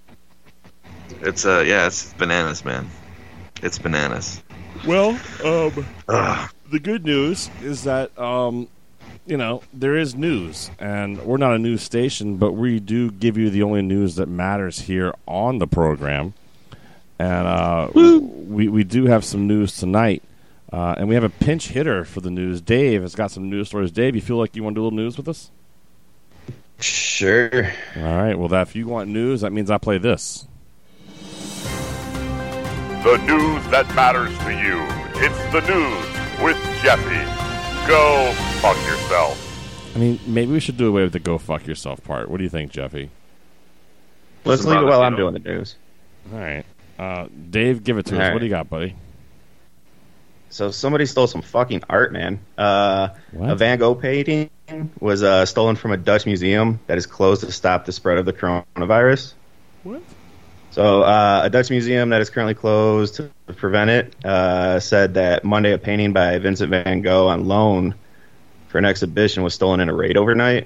It's bananas, man. It's bananas. Well, the good news is that there is news, and we're not a news station, but we do give you the only news that matters here on the program. And we do have some news tonight, and we have a pinch hitter for the news. Dave has got some news stories. Dave, you feel like you want to do a little news with us? Sure. All right. Well, if you want news, that means I play this. The news that matters to you. It's the news with Jeffy. Go fuck yourself. I mean, maybe we should do away with the go fuck yourself part. What do you think, Jeffy? Let's leave it while I'm doing the news. All right. Dave, give it to us. Right. What do you got, buddy? So somebody stole some fucking art, man. A Van Gogh painting was stolen from a Dutch museum that is closed to stop the spread of the coronavirus. What? So a Dutch museum that is currently closed to prevent it said that Monday a painting by Vincent van Gogh on loan for an exhibition was stolen in a raid overnight.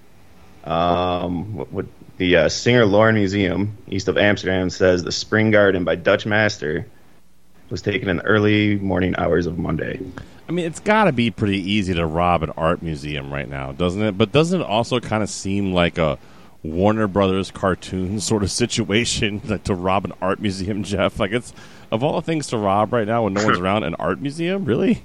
The Singer Lorne Museum, east of Amsterdam, says the Spring Garden by Dutch master was taken in the early morning hours of Monday. I mean, it's got to be pretty easy to rob an art museum right now, doesn't it? But doesn't it also kind of seem like a Warner Brothers cartoon sort of situation to rob an art museum, Jeff? Like, it's of all the things to rob right now when no one's around, an art museum? Really?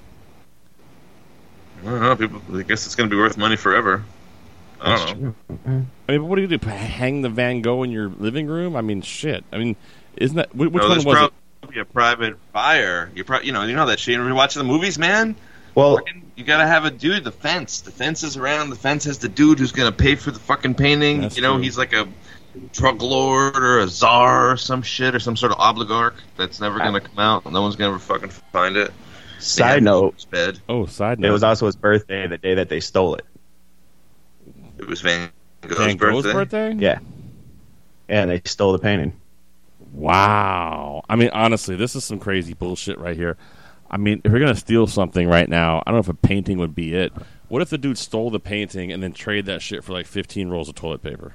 I don't know. People, I guess it's going to be worth money forever. I don't know. I mean, but what do you do? Hang the Van Gogh in your living room? I mean, shit. I mean, isn't that which one was it? Be a private buyer. You know that shit. You're watching the movies, man. Well, you gotta have a dude. The fence is around. The fence has the dude who's gonna pay for the fucking painting. That's true. He's like a drug lord or a czar or some shit or some sort of oligarch that's never gonna come out. No one's gonna ever fucking find it. Side note. Side note. It was also his birthday the day that they stole it. It was Van Gogh's birthday? Yeah. Yeah, and they stole the painting. Wow. I mean, honestly, this is some crazy bullshit right here. I mean, if you're going to steal something right now, I don't know if a painting would be it. What if the dude stole the painting and then traded that shit for like 15 rolls of toilet paper?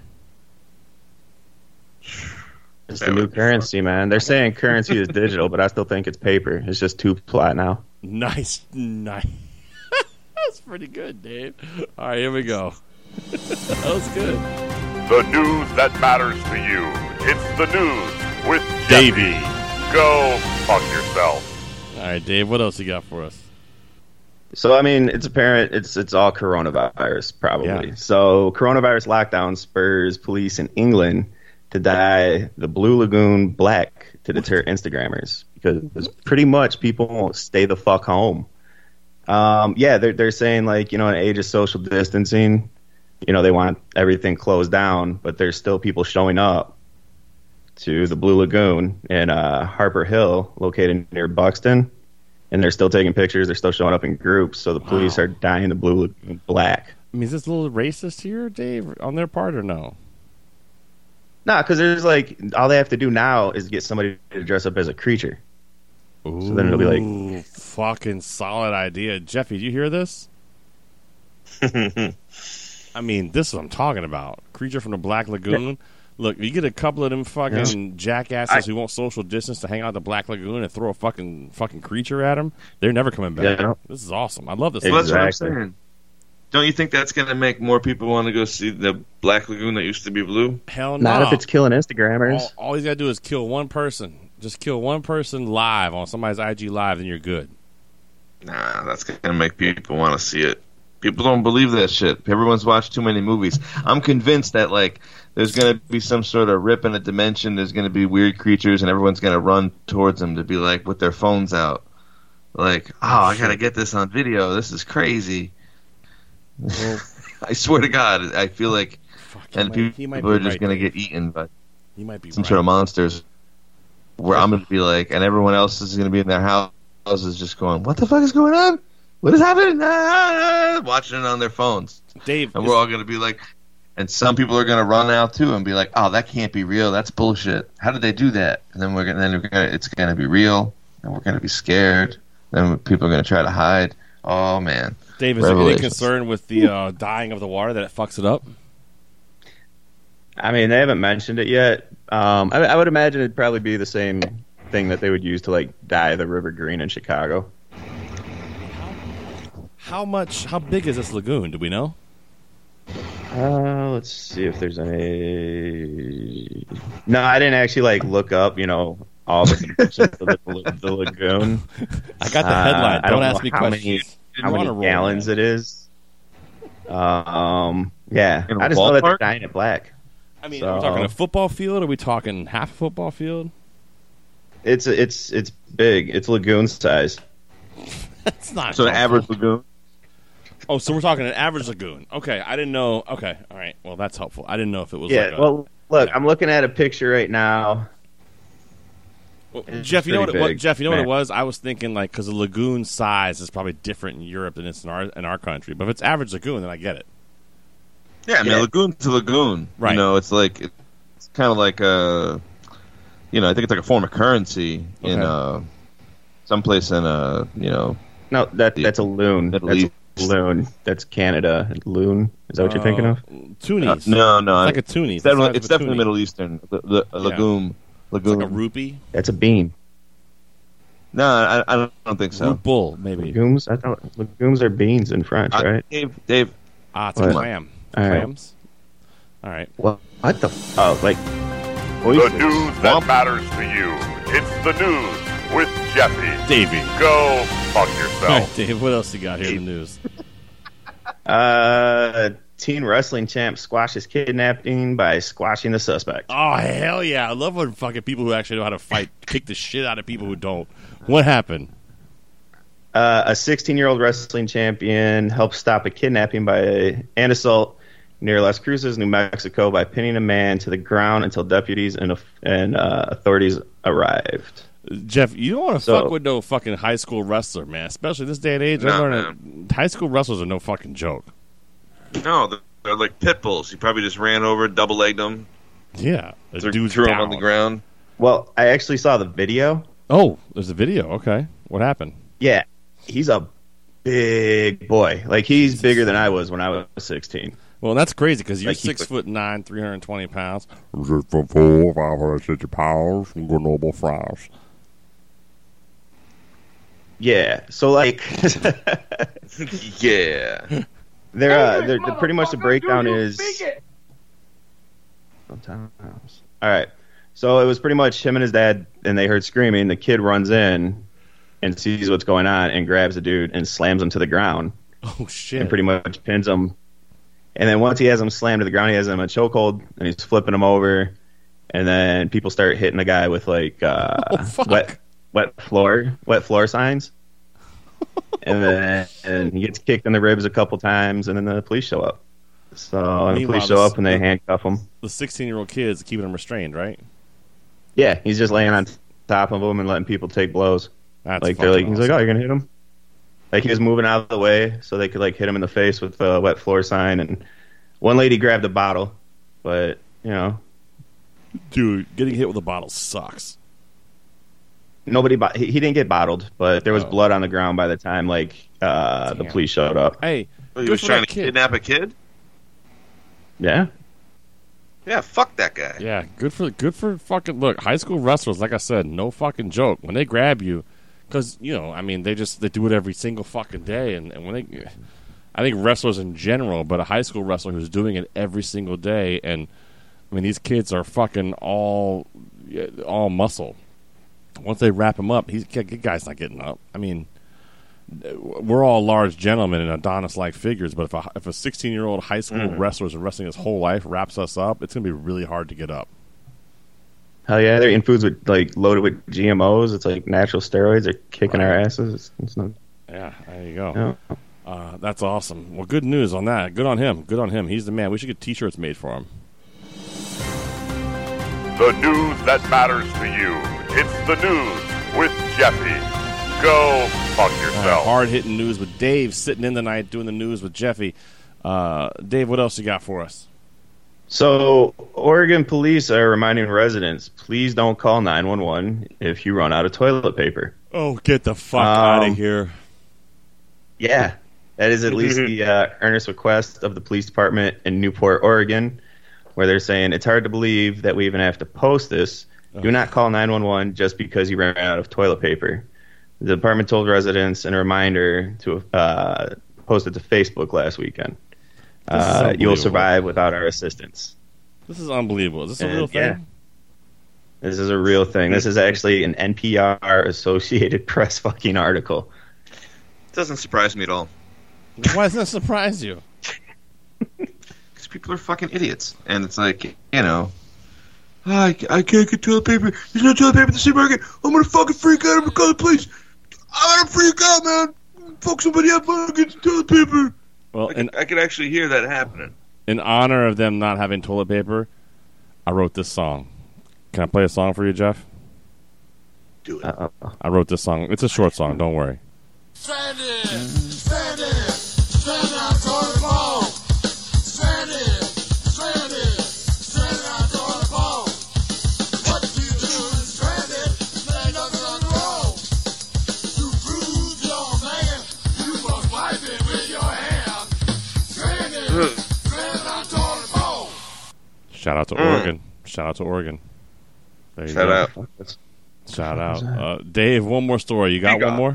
It's the new currency, man. They're saying currency is digital, but I still think it's paper. It's just too flat now. Nice. That's pretty good, Dave. All right, here we go. That was good. The news that matters to you. It's the news with Davey. Go fuck yourself. All right, Dave, what else you got for us? So, I mean, it's apparent it's all coronavirus, probably. Yeah. So, coronavirus lockdown spurs police in England to dye the Blue Lagoon black to deter Instagrammers because pretty much people won't stay the fuck home. They're saying, like, in an age of social distancing, they want everything closed down, but there's still people showing up to the Blue Lagoon in Harper Hill, located near Buxton, and they're still taking pictures. They're still showing up in groups, so the police are dyeing the Blue Lagoon black. I mean, is this a little racist here, Dave, on their part, or no? Nah, because there's all they have to do now is get somebody to dress up as a creature. Ooh, so then it'll be like, fucking solid idea. Jeffy, did you hear this? I mean, this is what I'm talking about. Creature from the Black Lagoon. Look, you get a couple of them fucking jackasses who won't social distance to hang out at the Black Lagoon and throw a fucking creature at them. They're never coming back. Yeah. This is awesome. I love this. Well, that's what I'm saying. Don't you think that's going to make more people want to go see the Black Lagoon that used to be blue? Hell no. Not if it's killing Instagrammers. All you got to do is kill one person. Just kill one person live on somebody's IG Live, then you're good. Nah, that's going to make people want to see it. People don't believe that shit. Everyone's watched too many movies. I'm convinced that, like, there's going to be some sort of rip in a dimension. There's going to be weird creatures, and everyone's going to run towards them to be, like, with their phones out. Like, I got to get this on video. This is crazy. Well, I swear to God, I feel like people are just going to get eaten by some sort of monsters. Where I'm going to be like, and everyone else is going to be in their houses just going, what the fuck is going on? What is happening? Watching it on their phones. Dave. And we're all going to be like, and some people are going to run out too and be like, oh, that can't be real. That's bullshit. How did they do that? And then it's going to be real, and we're going to be scared. Then people are going to try to hide. Oh, man. Dave, is there any concern with the dying of the water that it fucks it up? I mean, they haven't mentioned it yet. I would imagine it'd probably be the same thing that they would use to, like, dye the river green in Chicago. How big is this lagoon? Do we know? Let's see if there's any. No, I didn't actually, like, look up, all the dimensions of the lagoon. I got the headline. Don't ask me questions. How many gallons it is. Yeah. I just know that they're dyeing it black. I mean, are we talking a football field? Or are we talking half a football field? It's big. It's lagoon size. That's not so an average lagoon. Oh, so we're talking an average lagoon. Okay, I didn't know. Okay, all right. Well, that's helpful. I didn't know if it was. Yeah. Well, look, I'm looking at a picture right now. Well, Jeff, you know what it was? I was thinking, like, because the lagoon size is probably different in Europe than it's in our country. But if it's average lagoon, then I get it. Yeah, I mean, lagoon to lagoon. Right. It's like it's kind of like I think it's like a form of currency in someplace in No, that's a loon. That's a loon. That's Canada. Loon. Is that what you're thinking of? Toonies. No. It's like a toonie. It's definitely Middle Eastern. The lagoon. Lagoon. It's like a rupee. That's a bean. No, I don't think so. Root bull, maybe. Legumes. I thought legumes are beans in French, right? Dave. It's a clam. Clams. All right. What the? Like oysters. The news that matters to you. It's the news with Jeffy. Davey. Go fuck yourself. All right, Dave, what else you got here in the news? Teen wrestling champ squashes kidnapping by squashing the suspect. Oh, hell yeah. I love when fucking people who actually know how to fight kick the shit out of people who don't. What happened? A 16-year-old wrestling champion helped stop a kidnapping and assault near Las Cruces, New Mexico, by pinning a man to the ground until deputies and authorities arrived. Jeff, you don't want to fuck with no fucking high school wrestler, man. Especially this day and age. High school wrestlers are no fucking joke. No, they're like pit bulls. He probably just ran over, double-legged them. Yeah. Threw him on the ground. Well, I actually saw the video. Oh, there's a video. Okay. What happened? Yeah. He's a big boy. Like, he's bigger than I was when I was 16. Well, that's crazy because you're 6'9", 320 pounds. 6'4", 560 pounds, and good noble fries. Yeah. So, like, yeah. They're pretty much the breakdown is. Sometimes. All right. So it was pretty much him and his dad, and they heard screaming. The kid runs in and sees what's going on and grabs the dude and slams him to the ground. Oh, shit. And pretty much pins him. And then once he has him slammed to the ground, he has him in a chokehold, and he's flipping him over. And then people start hitting the guy with, like, wet floor signs. and he gets kicked in the ribs a couple times, and then the police show up. So the police show up, and they handcuff him. The 16-year-old kid's keeping him restrained, right? Yeah, he's just laying on top of him and letting people take blows. That's like they're like, awesome. He's like, oh, you're gonna hit him? Like, he was moving out of the way so they could, like, hit him in the face with a wet floor sign. And one lady grabbed a bottle, but dude, getting hit with a bottle sucks. He didn't get bottled, but there was blood on the ground by the time the police showed up. Hey, he was trying to kidnap a kid? Yeah. Yeah, fuck that guy. Yeah, good for fucking look. High school wrestlers, like I said, no fucking joke. When they grab you, because they do it every single fucking day, and when they, I think wrestlers in general, but a high school wrestler who's doing it every single day, and I mean these kids are fucking all muscle. Once they wrap him up, the guy's not getting up. I mean, we're all large gentlemen and Adonis-like figures, but if a 16-year-old high school wrestler who's been wrestling his whole life wraps us up, it's going to be really hard to get up. Hell yeah, they're eating foods loaded with GMOs. It's like natural steroids. They're kicking our asses. It's not... Yeah, there you go. Yeah. That's awesome. Well, good news on that. Good on him. Good on him. He's the man. We should get T-shirts made for him. The news that matters to you. It's the news with Jeffy. Go fuck yourself. Hard-hitting news with Dave sitting in tonight doing the news with Jeffy. Dave, what else you got for us? So, Oregon police are reminding residents, please don't call 911 if you run out of toilet paper. Oh, get the fuck out of here. Yeah, that is at least the earnest request of the police department in Newport, Oregon, where they're saying it's hard to believe that we even have to post this. Do not call 911 just because you ran out of toilet paper. The department told residents in a reminder to post it to Facebook last weekend. You'll survive without our assistance. This is unbelievable. Is this a real thing? Yeah. This is a real thing. This is actually an NPR Associated Press fucking article. Doesn't surprise me at all. Why doesn't it surprise you? Because people are fucking idiots. And it's like, I can't get toilet paper. There's no toilet paper at the supermarket. I'm going to fucking freak out. I'm going to call the police. I'm going to freak out, man. Fuck somebody up. I'm going to get some toilet paper. Well, I could actually hear that happening. In honor of them not having toilet paper, I wrote this song. Can I play a song for you, Jeff? Do it. I wrote this song. It's a short song. Don't worry. Stranded on toilet bowl. Stranded on toilet bowl. What do you do when stranded? There ain't nothing on the roll. To prove your man, you must wipe it with your hand. Stranded on toilet bowl. Shout out to Oregon. Shout out to Oregon. There you Shout go. out. Shout out. Dave, one more story. You got one more?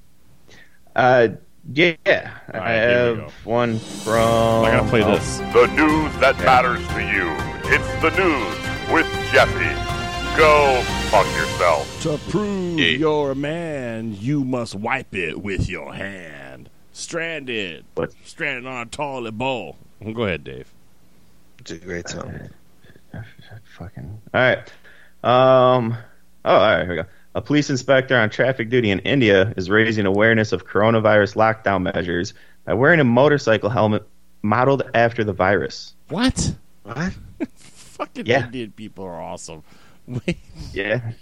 Yeah. I have one from... I gotta play this. The news that matters to you. It's the news with Jeffy. Go fuck yourself. To prove you're a man, you must wipe it with your hand. Stranded. What? Stranded on a toilet bowl. Go ahead, Dave. It's a great song. Fucking... All right. All right, here we go. A police inspector on traffic duty in India is raising awareness of coronavirus lockdown measures by wearing a motorcycle helmet modeled after the virus. What? Fucking Indian people are awesome. Yeah.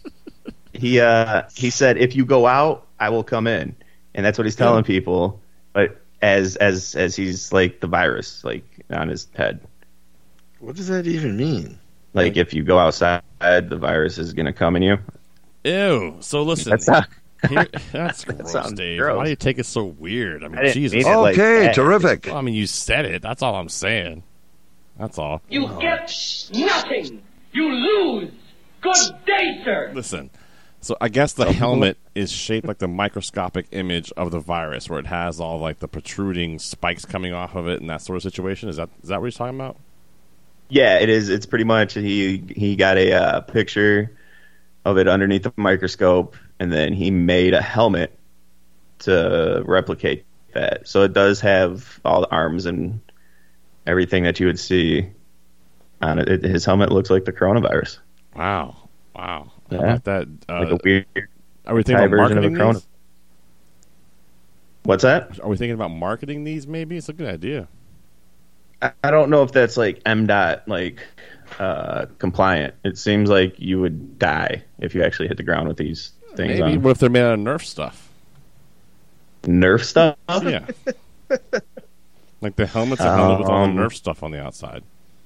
He said, if you go out, I will come in. And that's what he's telling people, but as he's like the virus, like on his head. What does that even mean? Like if you go outside, the virus is going to come in you. Ew. So listen. That's gross, Dave. Gross. Why do you take it so weird? I mean, Jesus. Okay, terrific. Well, I mean, you said it. That's all I'm saying. That's all. You get nothing. You lose. Good day, sir. Listen. So I guess the helmet is shaped like the microscopic image of the virus, where it has all like the protruding spikes coming off of it and that sort of situation. Is that what he's talking about? Yeah, it is. It's pretty much he got a picture of it underneath the microscope, and then he made a helmet to replicate that. So it does have all the arms and everything that you would see on it. His helmet looks like the coronavirus. Wow. Yeah. How about that? Like a weird are we thinking about marketing these? What's that? Are we thinking about marketing these maybe? It's a good idea. I don't know if that's like MDOT compliant. It seems like you would die if you actually hit the ground with these things Maybe. on. What if they're made out of Nerf stuff? Nerf stuff? Yeah. Like the helmet's a helmet with all the Nerf stuff on the outside.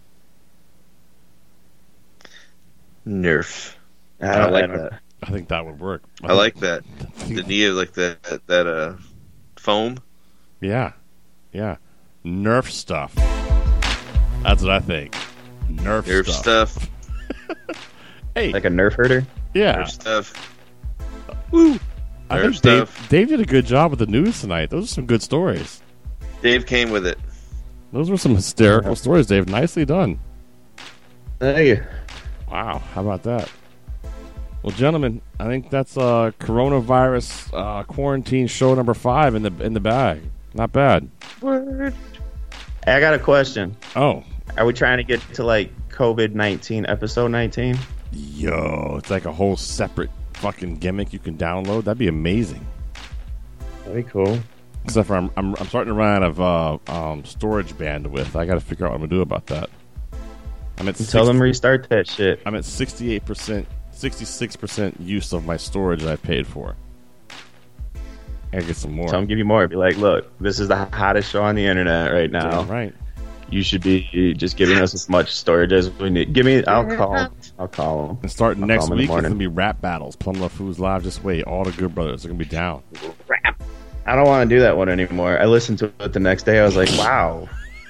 Nerf. I like that. I think that would work. I like that. The Nia, like that foam. Yeah. Nerf stuff. That's what I think. Nerf stuff. Hey, like a Nerf herder. Yeah. Nerf stuff. Woo. I think stuff. Dave did a good job with the news tonight. Those are some good stories. Dave came with it. Those were some hysterical stories, Dave. Nicely done. Thank you. Wow, how about that? Well, gentlemen, I think that's coronavirus quarantine show number 5 in the bag. Not bad. Word. Hey, I got a question. Oh. Are we trying to get to like COVID-19 episode 19? Yo, it's like a whole separate fucking gimmick you can download. That'd be amazing. That'd be cool. Except for I'm starting to run out of storage bandwidth. I got to figure out what I'm gonna do about that. Tell them restart that shit. I'm at 68%, 66% use of my storage that I paid for. I gotta get some more. Tell them give you more. Be like, look, this is the hottest show on the internet right now. Damn right. You should be just giving us as much storage as we need. Give me. I'll call them. And starting next week, it's gonna be rap battles. Plum Love Foods Live. Just wait, all the Good Brothers are gonna be down. Rap. I don't want to do that one anymore. I listened to it the next day. I was like, wow.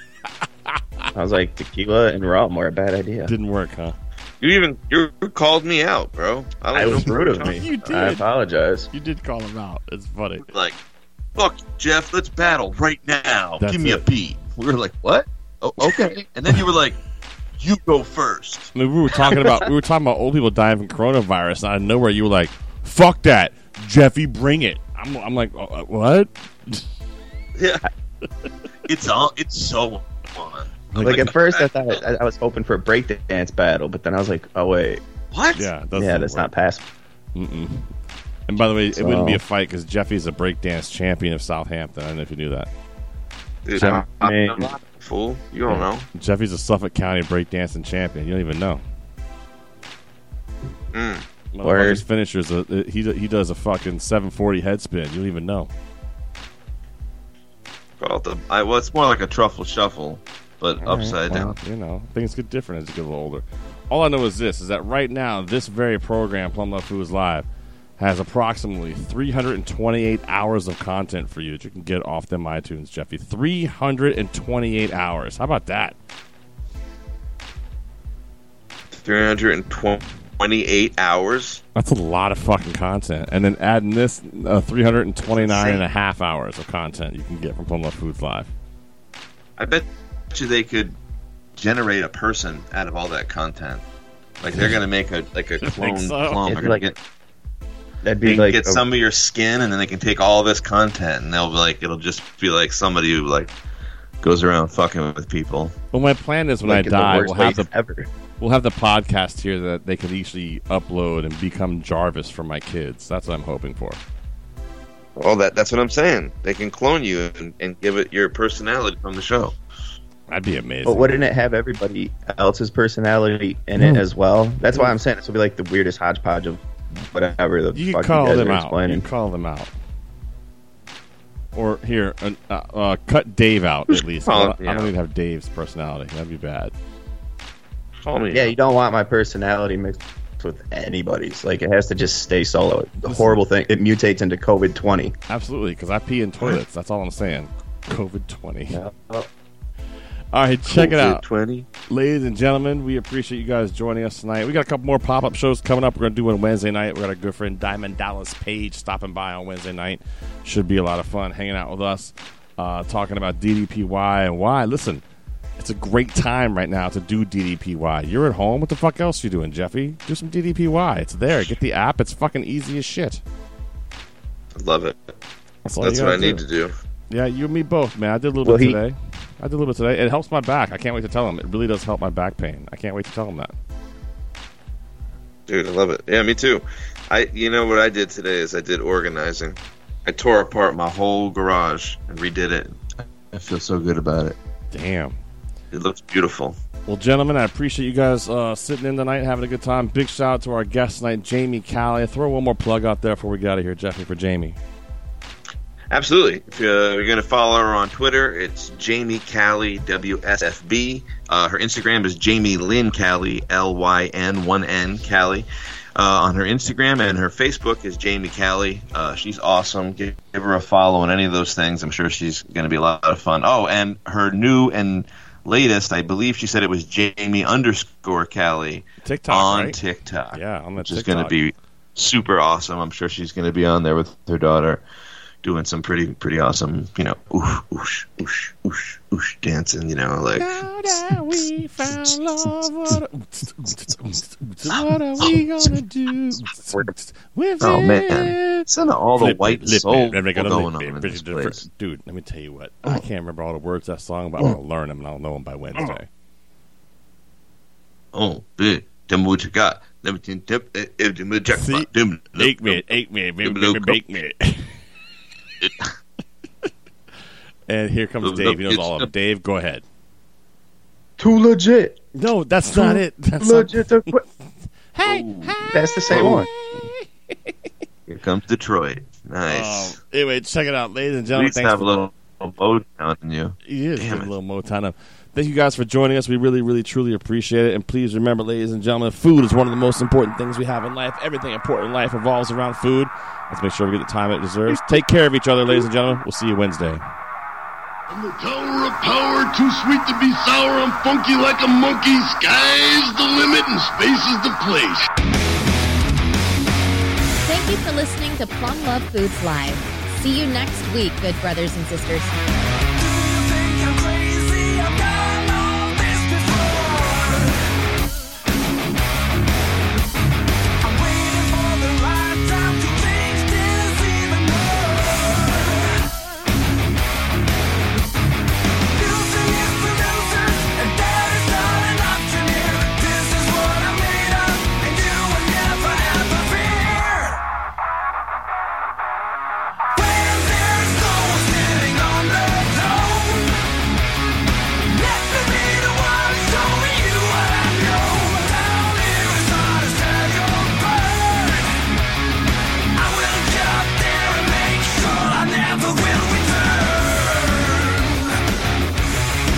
I was like, tequila and rum were a bad idea. Didn't work, huh? You called me out, bro. I was rude of me. You did. I apologize. You did call him out. It's funny. Like, fuck, Jeff, let's battle right now. That's Give me a beat. We were like, what? Oh, okay. And then you were like, you go first. I mean, we were talking about old people dying from coronavirus, and out of nowhere you were like, fuck that, Jeffy, bring it. I'm like, what? Yeah. It's so fun. Like at first, I thought I was hoping for a breakdance battle, but then I was like, "Oh wait, what? Yeah, that's not passable." And by the way, it wouldn't be a fight because Jeffy's a breakdance champion of Southampton. I don't know if you knew that. Dude, I'm not a fool. You don't know. Jeffy's a Suffolk County breakdancing champion. You don't even know. One of his finishers, he does a fucking 740 head spin. You don't even know. Well, it's more like a truffle shuffle, but upside down. You know, things get different as you get a little older. All I know is this: is that right now, this very program, Plum Love Foods Live, has approximately 328 hours of content for you that you can get off them iTunes, Jeffy. 328 hours. How about that? 328 hours? That's a lot of fucking content. And then adding this 329 and a half hours of content you can get from Plum Love Foods Live. I bet you they could generate a person out of all that content. Like they're going to make a clone. That'd be like get some of your skin, and then they can take all this content, and they'll be like, it'll just be like somebody who like goes around fucking with people. Well, my plan is when I die, we'll have the podcast here that they can easily upload and become Jarvis for my kids. That's what I'm hoping for. Well, that's what I'm saying. They can clone you and give it your personality from the show. That'd be amazing. But wouldn't it have everybody else's personality in it as well? That's why I'm saying this will be like the weirdest hodgepodge of whatever the you fuck can call you guys them are out. explaining. You can call them out. Or here, cut Dave out at least. I don't need to have Dave's personality. That'd be bad. Call me. Yeah, you don't want my personality mixed with anybody's. Like, it has to just stay solo. The horrible thing, it mutates into COVID-20. Absolutely, because I pee in toilets. That's all I'm saying. COVID-20. Yeah. All right, check it out. COVID-20. Ladies and gentlemen, we appreciate you guys joining us tonight. We got a couple more pop-up shows coming up. We're going to do one Wednesday night. We got our good friend Diamond Dallas Page stopping by on Wednesday night. Should be a lot of fun hanging out with us, talking about DDPY and why. Listen, it's a great time right now to do DDPY. You're at home. What the fuck else you doing, Jeffy? Do some DDPY. It's there. Get the app. It's fucking easy as shit. I love it. That's what I need to do. Yeah, you and me both, man. I did a little bit today. It helps my back. I can't wait to tell him. It really does help my back pain. I can't wait to tell him that. Dude, I love it. Yeah, me too. You know what I did today is I did organizing. I tore apart my whole garage and redid it. I feel so good about it. Damn. It looks beautiful. Well, gentlemen, I appreciate you guys sitting in tonight, having a good time. Big shout out to our guest tonight, Jamie Callie. Throw one more plug out there before we get out of here, Jeffy, for Jamie. Absolutely. If you're going to follow her on Twitter, it's Jamie Callie, WSFB. Her Instagram is Jamie Lynn Callie, LYN1N Callie. On her Instagram, and her Facebook is Jamie Callie. She's awesome. Give her a follow on any of those things. I'm sure she's going to be a lot of fun. Oh, and her new and latest, I believe she said it was Jamie_Callie TikTok, on right? TikTok. Yeah, on the which is TikTok. going to be super awesome. I'm sure she's going to be on there with her daughter doing some pretty awesome, oosh, oosh, oosh, oosh, oosh dancing, Now that we found love, what are we gonna do with Oh, it? man. Listen to all the white soul going on in this Dude, place. let me tell you what. I can't remember all the words of that song, but I'll learn them and I'll know them by Wednesday. Oh, big. Tell me what you got. Let me tip. See? 8 minute, bake me. And here comes Dave. He knows all of them. Dave, go ahead. Too legit. No, that's not it. That's legit. Hey, that's the same one. Here comes Detroit. Nice. Anyway, check it out, ladies and At gentlemen. least have a little Motown in you. He is Damn a it. little Motown. Thank you guys for joining us. We really, really, truly appreciate it. And please remember, ladies and gentlemen, food is one of the most important things we have in life. Everything important in life revolves around food. Let's make sure we get the time it deserves. Take care of each other, ladies and gentlemen. We'll see you Wednesday. From the tower of power, too sweet to be sour, I'm funky like a monkey. Sky's the limit and space is the place. Thank you for listening to Plum Love Foods Live. See you next week, good brothers and sisters.